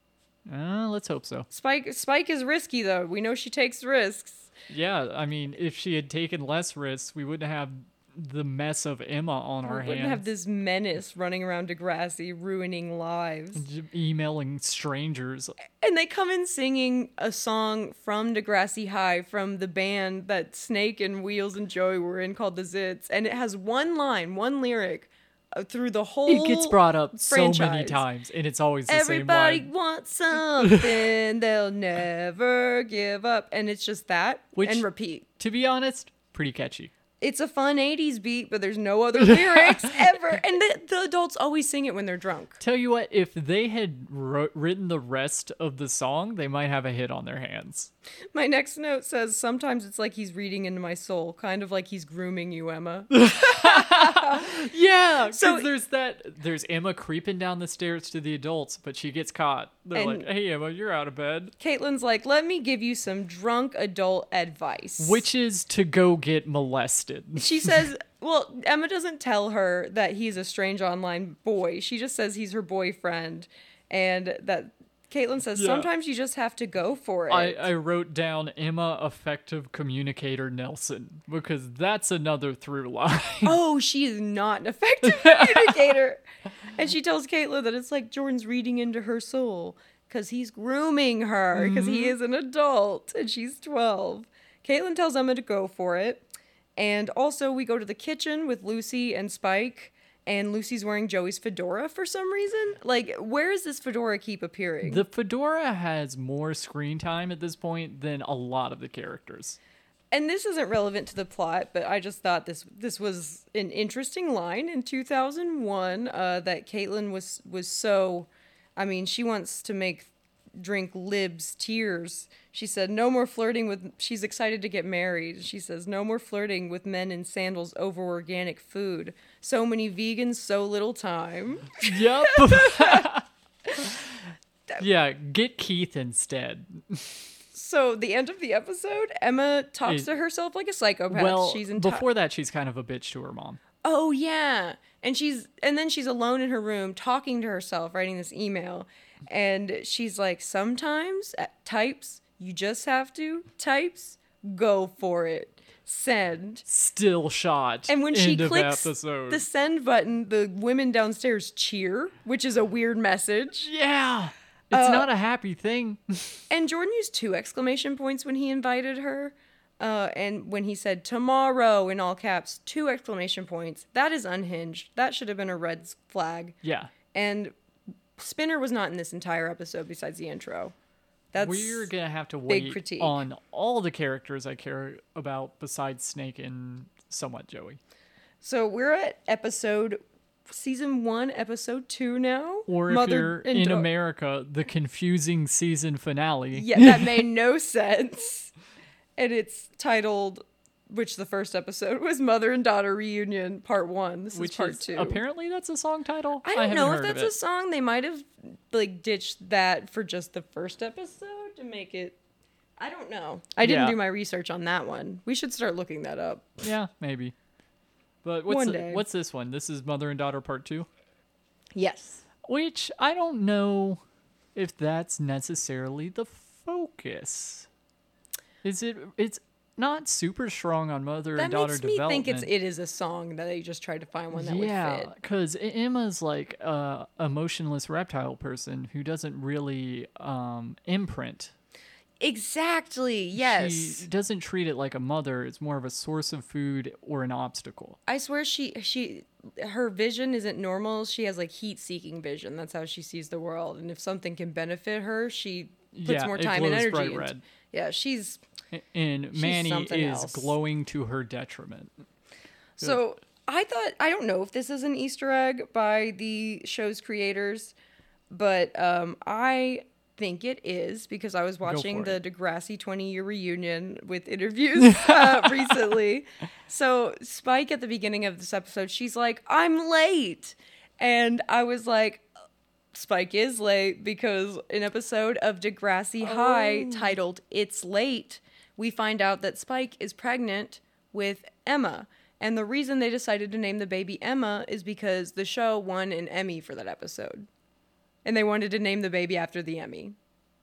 Uh, let's hope so.
Spike Spike is risky though. We know she takes risks.
Yeah, I mean, if she had taken less risks, we wouldn't have the mess of Emma on
We
our
wouldn't
hands.
have this menace running around Degrassi, ruining lives.
J- emailing strangers.
And they come in singing a song from Degrassi High from the band that Snake and Wheels and Joey were in called The Zits. And it has one line, one lyric uh, through the whole
It gets brought up so many
franchise.
times, and it's always the
Everybody
same line.
wants something, they'll never give up. And it's just that
Which-
and repeat.
To be honest, pretty catchy.
It's a fun eighties beat, but there's no other lyrics ever. And the, the adults always sing it when they're drunk.
Tell you what, if they had wrote, written the rest of the song, they might have a hit on their hands.
My next note says, sometimes it's like he's reading into my soul, kind of like he's grooming you, Emma.
Yeah,
So-
so there's that. There's Emma creeping down the stairs to the adults, but she gets caught. They're
And-
like, "Hey, Emma, you're out of bed,"
Caitlin's like, let me give you some drunk adult advice.
which is to go get molested.
She says, well, Emma doesn't tell her that he's a strange online boy. She just says he's her boyfriend and that Caitlin says,
Yeah.
sometimes you just have to go for it.
I, I wrote down Emma Effective Communicator Nelson because that's another through line.
Oh, she is not an effective communicator. And she tells Caitlin that it's like Jordan's reading into her soul because he's grooming her because he is an adult and she's twelve. Caitlin tells Emma to go for it. And also we go to the kitchen with Lucy and Spike. And Lucy's wearing Joey's fedora for some reason. Like, where does this fedora keep appearing?
The fedora has more screen time at this point than a lot of the characters.
And this isn't relevant to the plot, but I just thought this this was an interesting line in two thousand one uh, that Caitlin was was so, I mean, she wants to make drink Lib's tears. She said, no more flirting with, she's excited to get married. She says, no more flirting with men in sandals over organic food. So many vegans, so little time.
Yep. Yeah, get Keith instead.
So the end of the episode, Emma talks
It-
to herself like a psychopath.
Well,
she's enti-
before that, she's kind of a bitch to her mom.
Oh yeah. And she's and then she's alone in her room talking to herself, writing this email. And she's like, sometimes at types, you just have to types, go for it. Send.
Still shot.
And when she
End of
clicks
episode.
the send button, the women downstairs cheer, which is a weird message.
Yeah. It's
Uh,
not a happy thing.
And Jordan used two exclamation points when he invited her. Uh, and when he said tomorrow in all caps, two exclamation points. That is unhinged. That should have been a red flag.
Yeah.
And Spinner was not in this entire episode besides the intro. That's
We're going to have to
big
wait
critique.
on all the characters I care about besides Snake and somewhat Joey.
So we're at episode, season one, episode two now.
Or if
Mother
you're
and
in
Da-
America, the confusing season finale.
Yeah, that made no sense. And it's titled, which the first episode was Mother and Daughter Reunion Part One. This
Which
is Part
is,
Two.
apparently that's a song title.
I don't
haven't
know if
heard of
that's
it.
a song. They might have like ditched that for just the first episode to make it. I don't know. I didn't
Yeah.
do my research on that one. We should start looking that up.
Yeah, maybe. But what's
One
the-
day.
what's this one? This is Mother and Daughter Part Two,
Yes.
which I don't know if that's necessarily the focus. Is it? It's not super strong on mother
That
and daughter
makes me
development.
think it's it is a song that they just tried to find one that
yeah,
would fit.
because Emma's like a emotionless reptile person who doesn't really um, imprint.
Exactly. Yes.
She doesn't treat it like a mother. It's more of a source of food or an obstacle.
I swear she she her vision isn't normal. She has like heat-seeking vision. That's how she sees the world. And if something can benefit her, she puts
Yeah,
more
it
time and
glows
energy.
bright
into-
red.
Yeah, she's
And
She's
Manny
something
is
else.
glowing to her detriment.
So I thought, I don't know if this is an Easter egg by the show's creators, but um, I think it is because I was watching
for
the Degrassi twenty year reunion with interviews uh, recently. So Spike at the beginning of this episode, she's like, I'm late. And I was like, Spike is late because an episode of Degrassi High titled It's Late, we find out that Spike is pregnant with Emma. And the reason they decided to name the baby Emma is because the show won an Emmy for that episode. And they wanted to name the baby after the Emmy.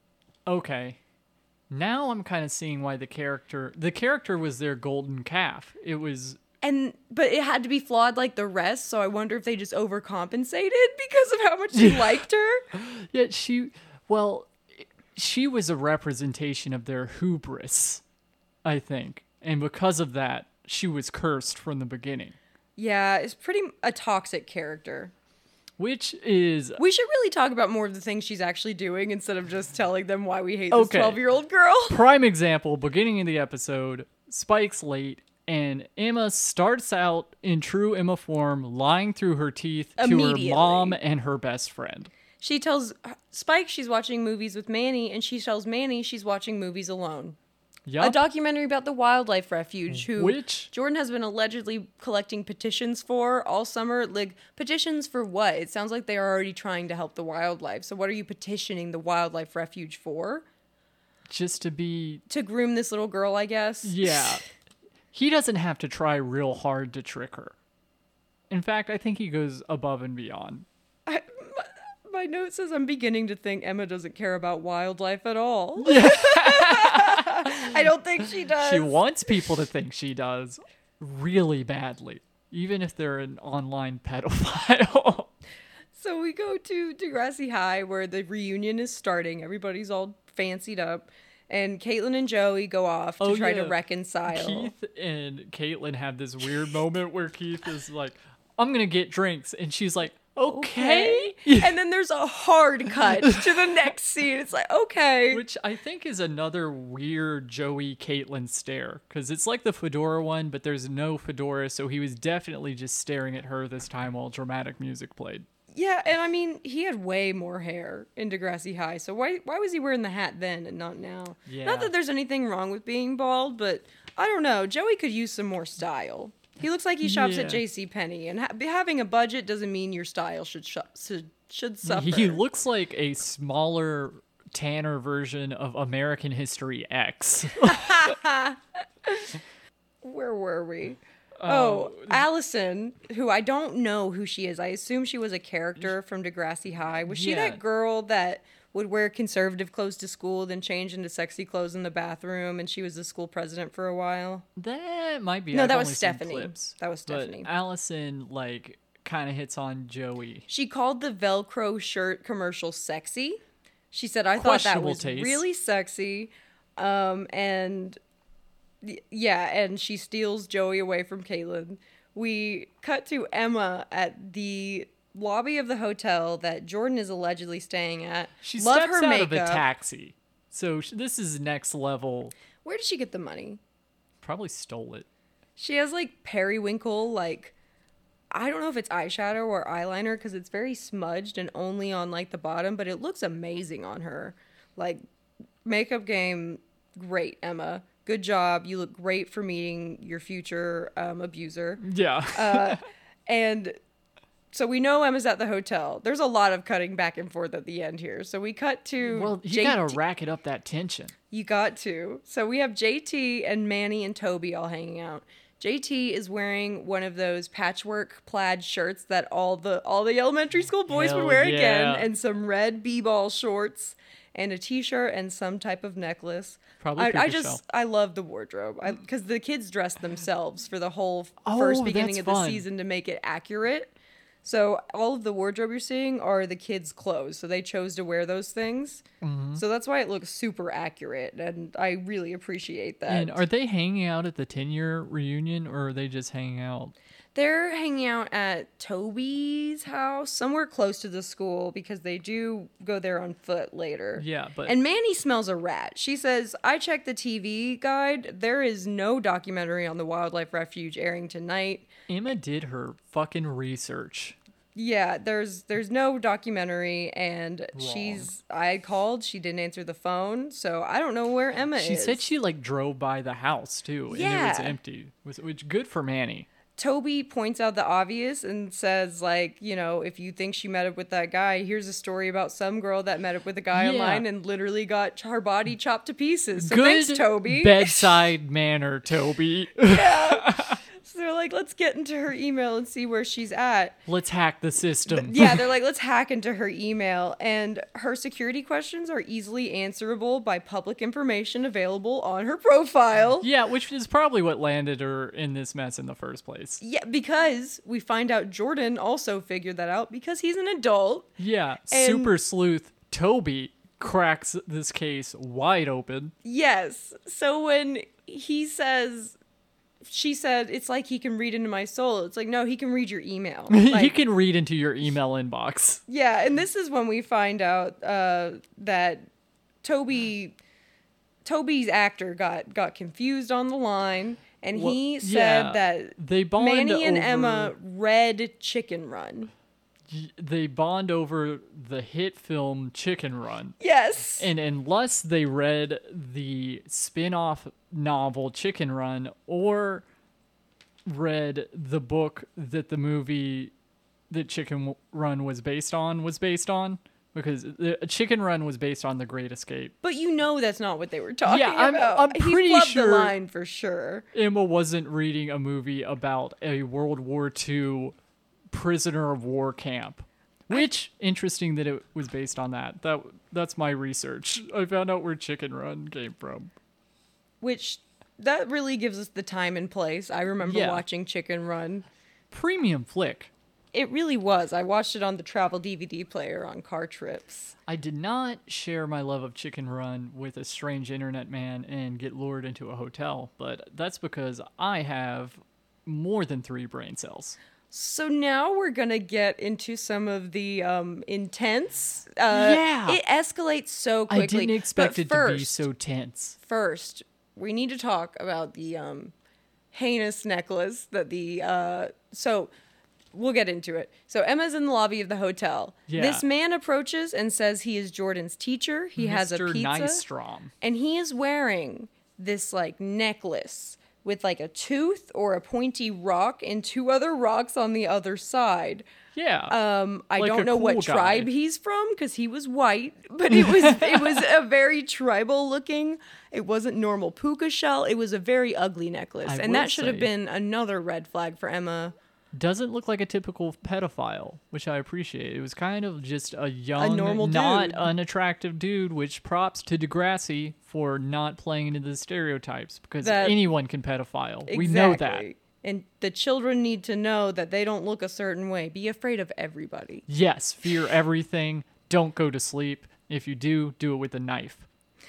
Okay. Now I'm kind of seeing why the character the character was their golden calf. It was
And but it had to be flawed like the rest, so I wonder if they just overcompensated because of how much they liked her.
yeah, she well, she was a representation of their hubris, I think. And because of that, she was cursed from the beginning,
Yeah, it's pretty a toxic character.
which is
We should really talk about more of the things she's actually doing instead of just telling them why we hate this
Okay.
twelve-year-old girl.
prime example. Beginning of the episode, Spike's late, and Emma starts out in true Emma form, lying through her teeth to her
Immediately.
mom and her best friend.
She tells Spike she's watching movies with Manny, and she tells Manny she's watching movies alone. A
Yup.
documentary about the wildlife refuge, who
Which
Jordan has been allegedly collecting petitions for all summer. Like, petitions for what? It sounds like they are already trying to help the wildlife. So what are you petitioning the wildlife refuge for?
just to be
To groom this little girl, I guess?
yeah. He doesn't have to try real hard to trick her. In fact, I think he goes above and beyond.
My my note says, I'm beginning to think Emma doesn't care about wildlife at all. I don't think she does.
She wants people to think she does really badly, even if they're an online pedophile.
So we go to Degrassi High where the reunion is starting. Everybody's all fancied up. And Caitlin and Joey go off to
Oh,
try
yeah.
to reconcile.
Keith and Caitlin have this weird moment where Keith is like, I'm going to get drinks. And she's like, okay.
And then there's a hard cut to the next scene. It's like, okay.
Which I think is another weird Joey Caitlin stare. Because it's like the fedora one, but there's no fedora. So he was definitely just staring at her this time while dramatic music played.
Yeah, and I mean, he had way more hair in Degrassi High, so why why was he wearing the hat then and not now?
Yeah.
Not that there's anything wrong with being bald, but I don't know. Joey could use some more style. He looks like he shops
Yeah.
at JCPenney, and ha- having a budget doesn't mean your style should sh- should, should suffer.
He looks like a smaller, tanner version of American History X.
Where were we? Oh, Allison, who I don't know who she is. I assume she was a character from Degrassi High. Was she
Yeah.
that girl that would wear conservative clothes to school, then change into sexy clothes in the bathroom, and she was the school president for a while?
That might be.
No,
I've
that was
only seen
Stephanie.
clips.
That was Stephanie.
But Allison, like, kind of hits on Joey.
She called the Velcro shirt commercial sexy. She said, I thought that
Questionable
was
taste.
really sexy. Um, and y- yeah, and she steals Joey away from Caitlin. We cut to Emma at the lobby of the hotel that Jordan is allegedly staying at.
She
Love
steps
her
out
makeup.
of a taxi. So sh- this is next level.
Where did she get the money?
Probably stole it.
She has like periwinkle, like, I don't know if it's eyeshadow or eyeliner because it's very smudged and only on like the bottom, but it looks amazing on her. Like, makeup game, great, Emma. Good job. You look great for meeting your future um, abuser.
Yeah.
Uh, and so we know Emma's at the hotel. There's a lot of cutting back and forth at the end here. So we cut to
well, you
J T.
gotta rack it up that tension.
You got to. So we have J T and Manny and Toby all hanging out. J T is wearing one of those patchwork plaid shirts that all the all the elementary school boys
Hell
would wear
yeah.
again, and some red b-ball shorts and a t-shirt and some type of necklace.
Probably
I, I
Puka
just
Shell.
I love the wardrobe because the kids dressed themselves for the whole f-
Oh,
first beginning
that's
of the
fun.
season to make it accurate. So all of the wardrobe you're seeing are the kids' clothes. So they chose to wear those things.
Mm-hmm.
So that's why it looks super accurate, and I really appreciate that.
And are they hanging out at the ten-year reunion, or are they just hanging out?
They're hanging out at Toby's house, somewhere close to the school, because they do go there on foot later.
Yeah, but
And Manny smells a rat. She says, I checked the T V guide. There is no documentary on the wildlife refuge airing tonight.
Emma did her fucking research.
Yeah, there's there's no documentary, and she's I called, she didn't answer the phone, so I don't know where Emma
She
is.
said she like drove by the house too, and it was
Yeah.
empty. Was which good for Manny.
Toby points out the obvious and says, like, you know, if you think she met up with that guy, here's a story about some girl that met up with a guy
Yeah.
online and literally got her body chopped to pieces. So
Good
thanks, Toby.
bedside manner, Toby.
So they're like, let's get into her email and see where she's at.
Let's hack the system.
Yeah, they're like, let's hack into her email. And her security questions are easily answerable by public information available on her profile.
Yeah, which is probably what landed her in this mess in the first place.
Yeah, because we find out Jordan also figured that out because he's an adult.
Yeah,
And-
super sleuth Toby cracks this case wide open.
Yes. So when he says, she said, it's like he can read into my soul. It's like, no, he can read your email.
he
Like,
can read into your email inbox.
yeah, and this is when we find out uh, that Toby, Toby's actor got got confused on the line, and
Well,
he said
yeah,
that
they bond
Manny and
over-
Emma read Chicken Run.
They bond over the hit film Chicken Run.
Yes.
And unless they read the spin-off novel Chicken Run or read the book that the movie that Chicken Run was based on was based on, because the Chicken Run was based on The Great Escape.
But you know that's not what they were talking
Yeah, I'm-
about.
I'm
he
pretty
flubbed
sure-
the line for sure.
Emma wasn't reading a movie about a World War Two prisoner of war camp Which, interesting that it was based on that. That That's my research. I found out where Chicken Run came from.
Which, that really gives us the time and place. I remember
Yeah.
watching Chicken Run.
Premium flick.
It really was. I watched it on the travel D V D player on car trips.
I did not share my love of Chicken Run with a strange internet man and get lured into a hotel, but that's because I have more than three brain cells.
So now we're going to get into some of the um, intense. Uh,
Yeah.
It escalates so quickly.
I didn't expect
But
it
first,
to be so tense.
First, we need to talk about the um, heinous necklace that the. Uh, so. We'll get into it. So Emma's in the lobby of the hotel.
Yeah.
This man approaches and says he is Jordan's teacher. He has a
Mister
pizza.
Nystrom.
And he is wearing this like necklace with like a tooth or a pointy rock and two other rocks on the other side.
Yeah.
Um, I
Like
don't
a
know what
cool guy.
tribe he's from because he was white, but it was it was a very tribal looking. It wasn't normal puka shell. It was a very ugly necklace,
I
and
will
that should have
say-
been another red flag for Emma.
Doesn't look like a typical pedophile, which I appreciate. It was kind of just a young,
normal
not
dude.
unattractive dude, which props to Degrassi for not playing into the stereotypes, because
That-
anyone can pedophile. We know that.
Exactly. And the children need to know that they don't look a certain way. Be afraid of everybody.
Yes, fear everything. Don't go to sleep. If you do, do it with a knife.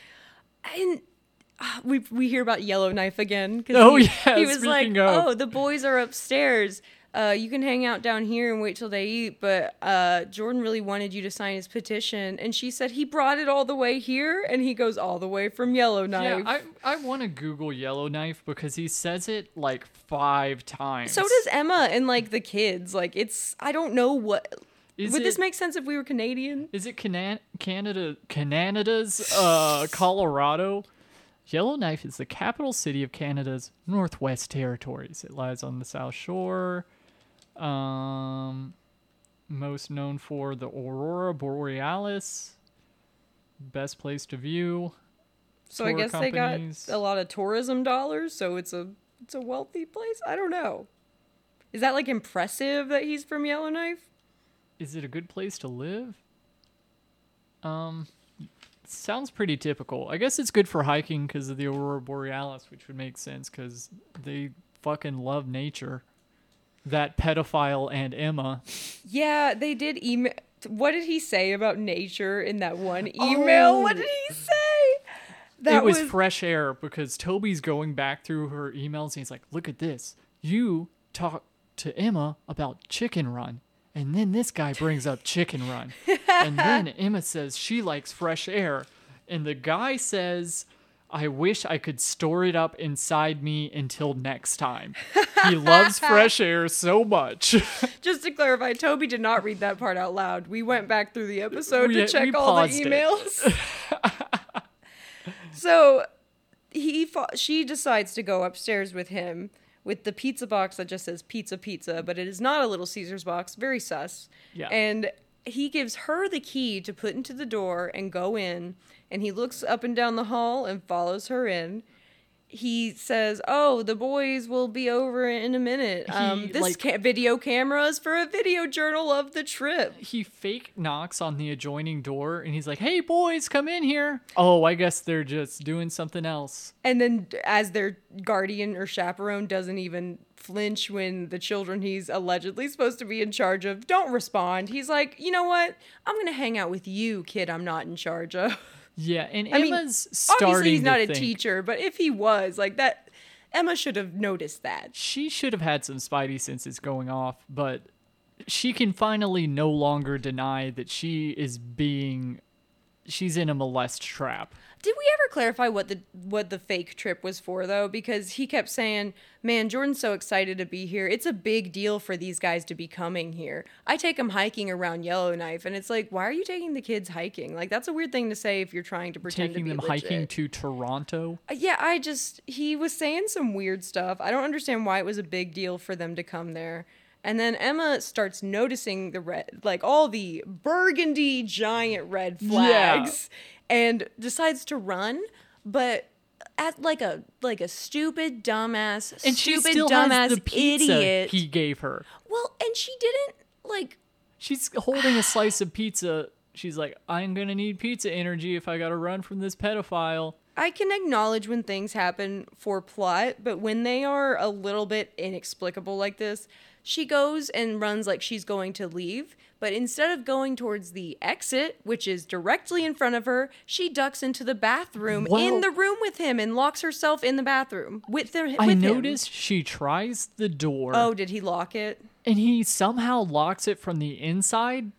And uh, we we hear about Yellowknife again. 'Cause
Oh,
he,
yeah,
he was like,
speaking of.
"Oh, the boys are upstairs. Uh, you can hang out down here and wait till they eat." But uh, Jordan really wanted you to sign his petition, and she said he brought it all the way here, and he goes all the way from Yellowknife.
Yeah, I, I want to Google Yellowknife because he says it like five times.
So does Emma and like the kids. Like it's I don't know what.
Is
Would
it,
this make sense if we were Canadian?
Is it Cana- Canada? Canada's uh, Colorado? Yellowknife is the capital city of Canada's Northwest Territories. It lies on the South Shore. Um, most known for the Aurora Borealis. Best place to view.
So I
Tour
guess
companies.
they got a lot of tourism dollars, so it's a it's a wealthy place. I don't know. Is that like impressive that he's from Yellowknife?
Is it a good place to live? Um, sounds pretty typical. I guess it's good for hiking because of the Aurora Borealis, which would make sense because they fucking love nature. That pedophile and Emma.
Yeah, they did email. What did he say about nature in that one email?
Oh.
What did he say? That
It was, fresh air because Toby's going back through her emails and he's like, look at this. You talk to Emma about Chicken Run. And then this guy brings up Chicken Run. And then Emma says she likes fresh air. And the guy says, I wish I could store it up inside me until next time. He loves fresh air so much.
Just to clarify, Toby did not read that part out loud. We went back through the episode
We-
to check
we
all the
paused it.
emails. So he fa- she decides to go upstairs with him with the pizza box that just says pizza pizza, but it is not a Little Caesars box. Very sus.
Yeah.
And he gives her the key to put into the door and go in. And he looks up and down the hall and follows her in. He says, "Oh, the boys will be over in a minute. Um,
He,
this
like-
ca- video camera is for a video journal of the trip."
He fake knocks on the adjoining door and he's like, hey, boys, come in here. Oh, I guess they're just doing something else.
And then, as their guardian or chaperone doesn't even flinch when the children he's allegedly supposed to be in charge of don't respond. He's like, "You know what? I'm gonna hang out with you, kid. I'm not in charge of."
Yeah, and
I mean,
Emma's starting
obviously he's
to
not a
think
teacher, but if he was, like that, Emma should have noticed that.
she should have had some spidey senses going off, but she can finally no longer deny that she is being she's in a molest trap.
Did we ever clarify what the what the fake trip was for though? Because he kept saying, "Man, Jordan's so excited to be here. It's a big deal for these guys to be coming here. I take them hiking around Yellowknife," and it's like, why are you taking the kids hiking? Like that's a weird thing to say if you're trying to pretend
Taking
to be
them
legit.
hiking to Toronto.
Uh, Yeah, I just he was saying some weird stuff. I don't understand why it was a big deal for them to come there. And then Emma starts noticing the red, like all the burgundy giant red flags, and decides to run, but at like a like a stupid dumbass,
And she
stupid
still
dumbass
has the pizza
idiot.
he gave her.
Well, and she didn't like
She's holding a slice of pizza. She's like, I'm going to need pizza energy if I got to run from this pedophile.
I can acknowledge when things happen for plot, but when they are a little bit inexplicable like this, she goes and runs like she's going to leave, but instead of going towards the exit, which is directly in front of her, she ducks into the bathroom
Well,
in the room with him and locks herself in the bathroom with, the, with
I
him.
noticed she tries the door.
Oh, did he lock it?
And he somehow locks it from the inside,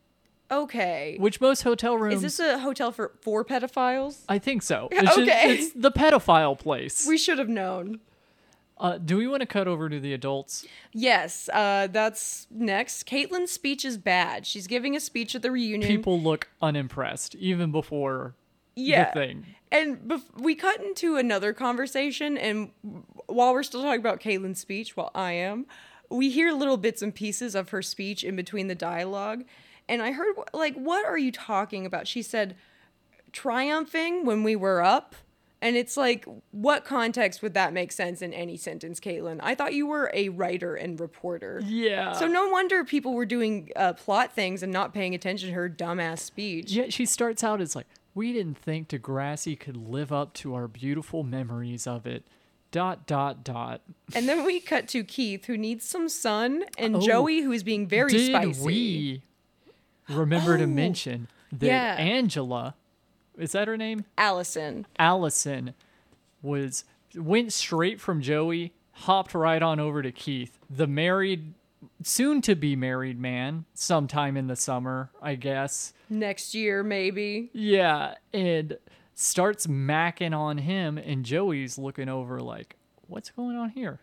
Okay.
which most hotel rooms...
Is this a hotel for, for pedophiles?
I think so. It's just-
Okay.
it's the pedophile place.
We should have known.
Uh, do we want to cut over to the adults?
Yes, uh, that's next. Caitlin's speech is bad. She's giving a speech at the reunion.
People look unimpressed, even before
yeah.
the thing.
And bef- we cut into another conversation, and while we're still talking about Caitlin's speech, while I am, we hear little bits and pieces of her speech in between the dialogue. And I heard, like, what are you talking about? She said, triumphing when we were up. And it's like, what context would that make sense in any sentence, Caitlin? I thought you were a writer and reporter.
Yeah.
So no wonder people were doing uh, plot things and not paying attention to her dumbass speech.
Yeah, she starts out as like, we didn't think Degrassi could live up to our beautiful memories of it. Dot, dot, dot.
And then we cut to Keith, who needs some sun, and
Oh,
Joey, who is being very
Did
spicy.
we remember to
Oh,
mention that
yeah.
Angela, is that her name?
Allison.
Allison was went straight from Joey, hopped right on over to Keith, the married, soon to be married man, sometime in the summer, I guess.
Next year, maybe.
Yeah, and starts macking on him, and Joey's looking over like, what's going on here?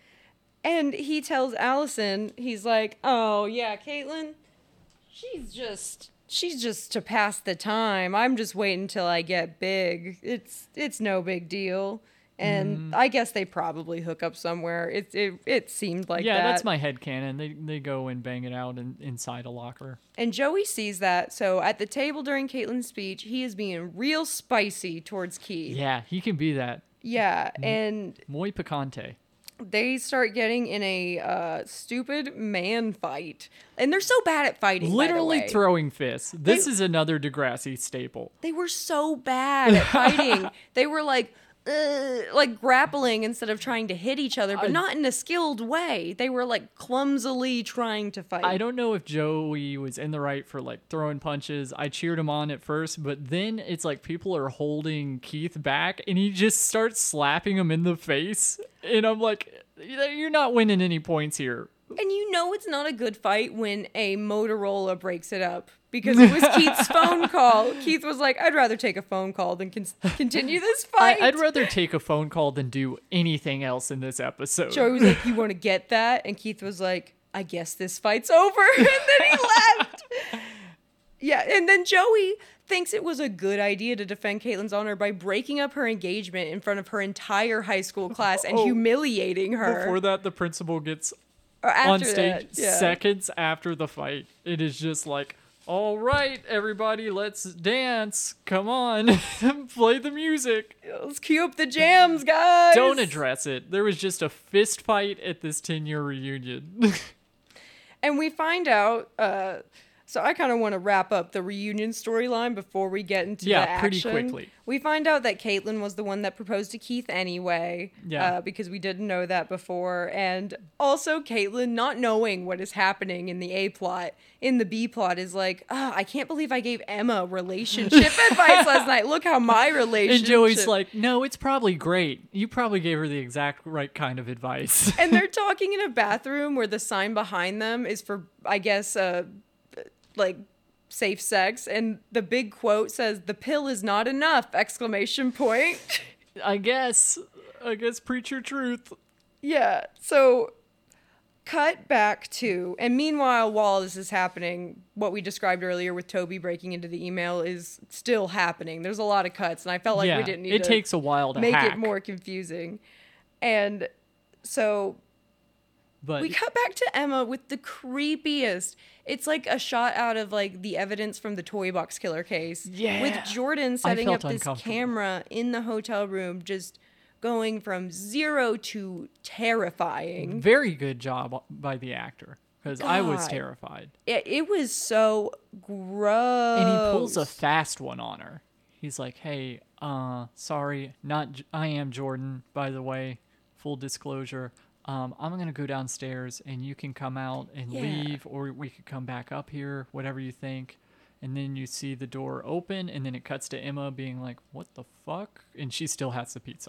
And he tells Allison, he's like, oh, yeah, Caitlin, she's just... She's just to pass the time. I'm just waiting until I get big. It's it's no big deal. And
Mm.
I guess they probably hook up somewhere. It it, it seemed like
yeah,
that.
that's my headcanon. They they go and bang it out in, inside a locker.
And Joey sees that. So at the table during Caitlin's speech, he is being real spicy towards Keith.
Yeah, he can be that.
Yeah, and
Muy picante.
they start getting in a uh, stupid man fight. And they're so bad at fighting,
Literally
by the way.
throwing fists. This
They-
is another Degrassi staple.
They were so bad at fighting. They were like, uh, like grappling instead of trying to hit each other, but
I-
not in a skilled way. They were like clumsily trying to fight.
I don't know if Joey was in the right for like throwing punches. I cheered him on at first, but then it's like people are holding Keith back and he just starts slapping him in the face. And I'm like, you're not winning any points here.
And you know it's not a good fight when a Motorola breaks it up. Because it was Keith's phone call. Keith was like, I'd rather take a phone call than con- continue this
I,
fight.
I'd rather take a phone call than do anything else in this episode.
Joey was like, you want to get that? And Keith was like, I guess this fight's over. And then he left. Yeah, and then Joey thinks it was a good idea to defend Caitlin's honor by breaking up her engagement in front of her entire high school class and
Oh,
humiliating her.
Before that, the principal gets
Or after
on stage
that, yeah.
seconds after the fight. It is just like, all right, everybody, let's dance. Come on, play the music.
Let's cue up the jams, guys.
Don't address it. There was just a fist fight at this ten-year reunion.
And we find out, uh, so I kind of want to wrap up the reunion storyline before we get into
Yeah,
the action.
pretty quickly.
We find out that Caitlin was the one that proposed to Keith anyway.
Yeah.
Uh, because we didn't know that before. And also Caitlin, not knowing what is happening in the A plot, in the B plot, is like, oh, I can't believe I gave Emma relationship advice last night. Look how my relationship...
And Joey's like, no, it's probably great. You probably gave her the exact right kind of advice.
And they're talking in a bathroom where the sign behind them is for, I guess, uh, like safe sex, and the big quote says, "The pill is not enough!" Exclamation point.
I guess, I guess preach your truth.
Yeah. So, cut back to, and meanwhile, while this is happening, what we described earlier with Toby breaking into the email is still happening. There's a lot of cuts, and I felt like
yeah,
we didn't need
it
to
takes a while to
make
hack,
it more confusing. And so
but
we cut back to Emma with the creepiest. It's like a shot out of like the evidence from the Toy Box Killer case.
Yeah.
With Jordan setting
felt
up this
uncomfortable.
camera in the hotel room, just going from zero to terrifying.
very good job by the actor. because I was
God.
terrified.
It, it was so gross.
And he pulls a fast one on her. He's like, hey, uh, sorry, not J- I am Jordan, by the way, full disclosure. Um, I'm going to go downstairs and you can come out and
Yeah.
leave, or we could come back up here, whatever you think. And then you see the door open, and then it cuts to Emma being like, what the fuck? And she still has the pizza.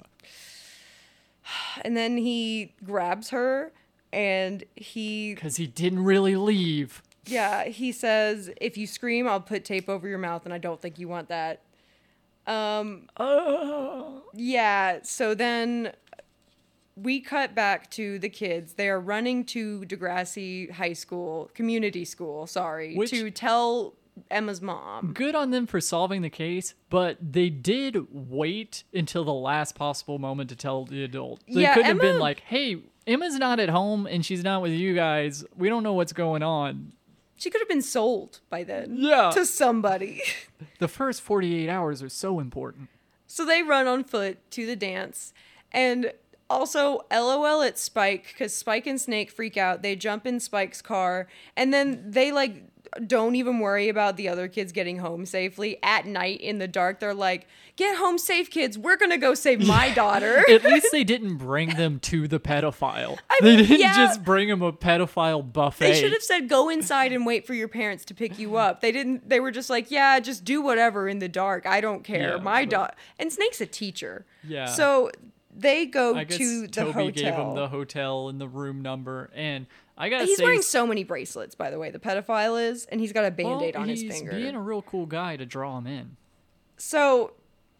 And then he grabs her and he,
Because he didn't really leave.
yeah, he says, if you scream, I'll put tape over your mouth, and I don't think you want that. Um,
Oh.
yeah, so then we cut back to the kids. They are running to Degrassi High School, community school, sorry,
Which-
to tell Emma's mom.
Good on them for solving the case, but they did wait until the last possible moment to tell the adult. They
Yeah,
couldn't have been
Emma-
like, hey, Emma's not at home and she's not with you guys. We don't know what's going on.
She could have been sold by then.
Yeah.
To somebody.
The first forty-eight hours are so important.
So they run on foot to the dance. And also, LOL at Spike, because Spike and Snake freak out. They jump in Spike's car. And then they, like, don't even worry about the other kids getting home safely. At night in the dark, they're like, get home safe, kids. We're going to go save my daughter.
At least they didn't bring them to the pedophile.
I
They
mean,
didn't
yeah.
just bring them a pedophile buffet.
They should have said, go inside and wait for your parents to pick you up. They didn't. They were just like, yeah, just do whatever in the dark. I don't care.
Yeah,
my
but-
daughter. And Snake's a teacher.
Yeah.
So they go
I guess
to the
Toby
hotel.
gave him the hotel and the room number. And I got to
He's
say,
wearing so many bracelets, by the way. The pedophile is, and he's got a
well,
band-aid on his
he's
finger.
being a real cool guy to draw him in.
So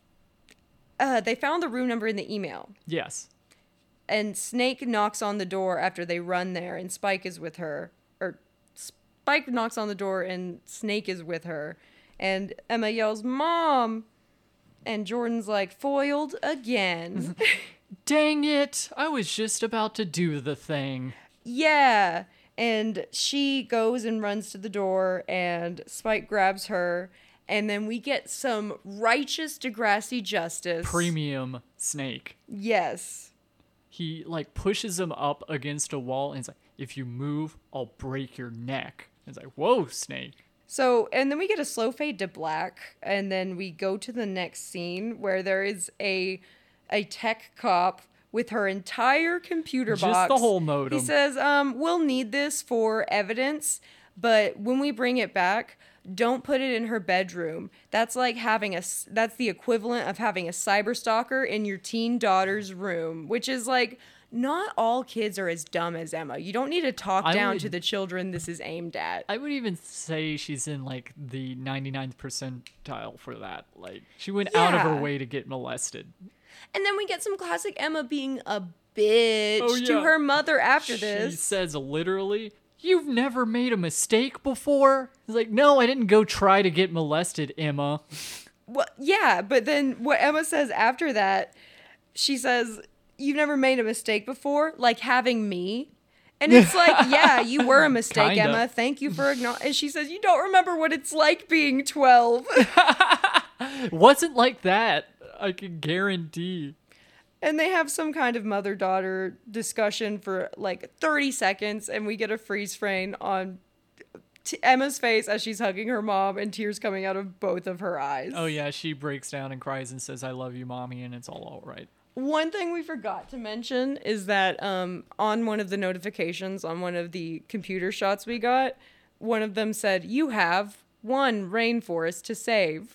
uh, they found the room number in the email.
Yes.
And Snake knocks on the door after they run there, and Spike is with her. Or Spike knocks on the door, and Snake is with her. And Emma yells, Mom! And Jordan's like, foiled again.
Dang it. I was just about to do the thing.
Yeah. And she goes and runs to the door, and Spike grabs her. And then we get some righteous Degrassi justice.
Premium Snake.
Yes.
He like pushes him up against a wall and is like, if you move, I'll break your neck. It's like, whoa, Snake.
So, and then we get a slow fade to black, and then we go to the next scene where there is a a tech cop with her entire computer
Just
box.
the whole modem.
He says, um, we'll need this for evidence, but when we bring it back, don't put it in her bedroom. That's like having a, s- that's the equivalent of having a cyber stalker in your teen daughter's room, which is like, not all kids are as dumb as Emma. You don't need to talk
I
down
would-
to the children this is aimed at.
I would even say she's in like the ninety-ninth percentile for that. Like she went out of her
Yeah.
way to get molested.
And then we get some classic Emma being a bitch
Oh,
to
yeah.
her mother after
She
this.
says literally, you've never made a mistake before? It's like, no, I didn't go try to get molested, Emma.
Well, yeah, but then what Emma says after that, she says, you've never made a mistake before, like having me. And it's like, yeah, you were a mistake,
Kinda.
Emma. Thank you for acknowledging. And she says, you don't remember what it's like being twelve.
Wasn't like that. I can guarantee.
And they have some kind of mother-daughter discussion for like thirty seconds, and we get a freeze frame on T- Emma's face as she's hugging her mom, and tears coming out of both of her eyes.
Oh yeah, she breaks down and cries and says, I love you, mommy, and it's all all right.
One thing we forgot to mention is that um, on one of the notifications, on one of the computer shots we got, one of them said, you have one rainforest to save.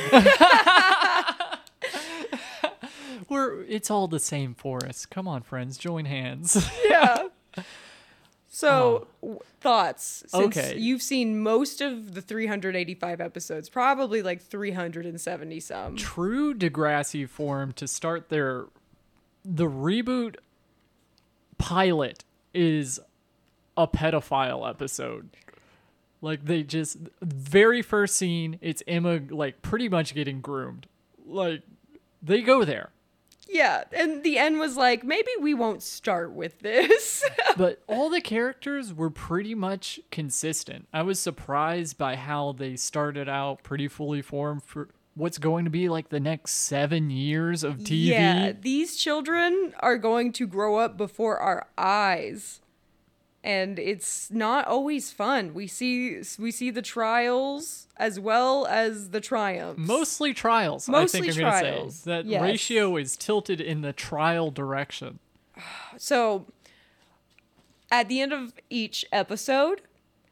We're it's all the same forest. Come on, friends, join hands.
Yeah. So, w- thoughts? Since
Okay.
you've seen most of the three hundred eighty-five episodes, probably like three hundred seventy some.
True Degrassi form to start their the reboot pilot is a pedophile episode. Like they just very first scene, it's Emma like pretty much getting groomed. Like they go there.
Yeah, and the end was like, maybe we won't start with this.
But all the characters were pretty much consistent. I was surprised by how they started out pretty fully formed for what's going to be like the next seven years of T V.
Yeah, these children are going to grow up before our eyes. and it's not always fun. We see we see the trials as well as the triumphs.
Mostly trials,
Mostly
I think I'm
trials.
going to say. That
Yes.
ratio is tilted in the trial direction.
So, at the end of each episode,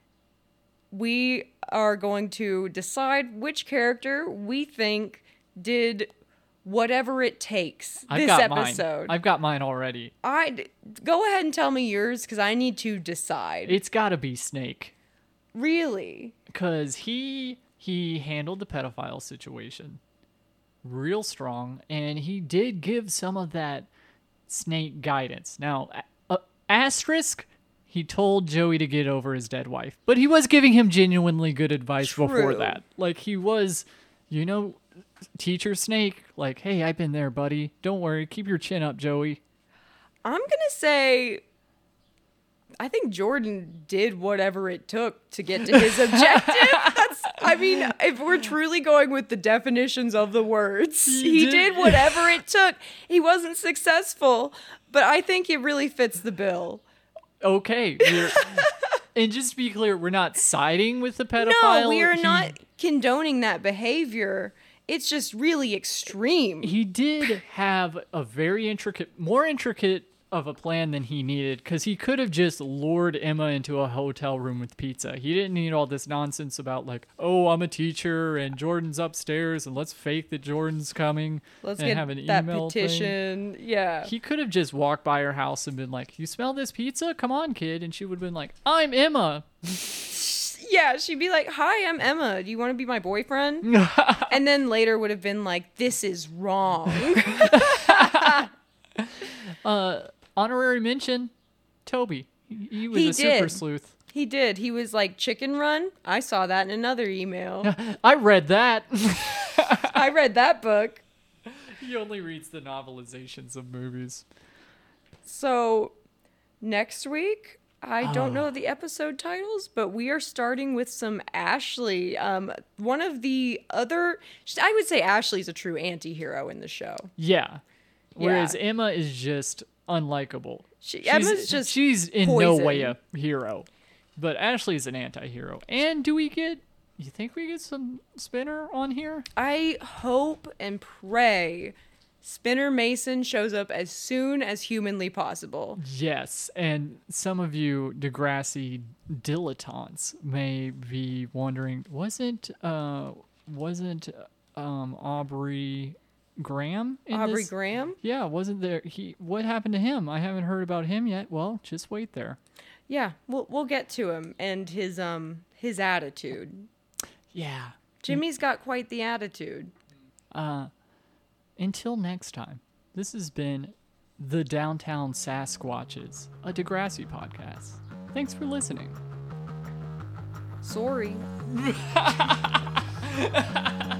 we are going to decide which character we think did whatever it takes
I've
this
got
episode.
mine. I've got mine already.
I go ahead and tell me yours because I need to decide.
It's got to be Snake.
Really?
Because he he handled the pedophile situation real strong, and he did give some of that Snake guidance. Now, uh, asterisk, he told Joey to get over his dead wife, but he was giving him genuinely good advice before
True.
that. Like, he was, you know, teacher Snake, like, hey, I've been there, buddy. Don't worry. Keep your chin up, Joey.
I'm going to say I think Jordan did whatever it took to get to his objective. That's, I mean, if we're truly going with the definitions of the words,
He
he
did.
did whatever it took. He wasn't successful, but I think it really fits the bill.
Okay. We're, and just to be clear, we're not siding with the pedophile.
No, we are
He-
not condoning that behavior. It's just really extreme.
He did have a very intricate, more intricate of a plan than he needed, because he could have just lured Emma into a hotel room with pizza. He didn't need all this nonsense about like, oh, I'm a teacher and Jordan's upstairs and let's fake that Jordan's coming.
Let's
and
get
have an
that
email thing.
petition. Yeah.
He could have just walked by her house and been like, you smell this pizza? Come on, kid. And she would have been like, I'm Emma.
Yeah, she'd be like, hi, I'm Emma. Do you want to be my boyfriend? And then later would have been like, this is wrong.
uh, honorary mention, Toby. He, he was
He
a super
did.
sleuth.
He did. He was like, chicken run? I saw that in another email.
I read that.
I read that book.
He only reads the novelizations of movies.
So next week, I don't
Oh.
know the episode titles, but we are starting with some Ashley. Um, one of the other, I would say Ashley's a true anti-hero in the show.
Yeah. Whereas
Yeah.
Emma is just unlikable.
She,
She's,
Emma's just
she's in no way a
poison.
hero. But Ashley's an anti-hero. And do we get, you think we get some Spinner on here?
I hope and pray Spinner Mason shows up as soon as humanly possible.
Yes. And some of you Degrassi dilettantes may be wondering, wasn't, uh, wasn't, um, Aubrey Graham in
Aubrey
this?
Graham?
Yeah, wasn't there, he, what happened to him? I haven't heard about him yet. Well, just wait there.
Yeah, we'll we'll get to him and his um his attitude.
Yeah.
Jimmy's got quite the attitude.
Uh, until next time, this has been The Downtown Sasquatches, a Degrassi podcast. Thanks for listening.
Sorry.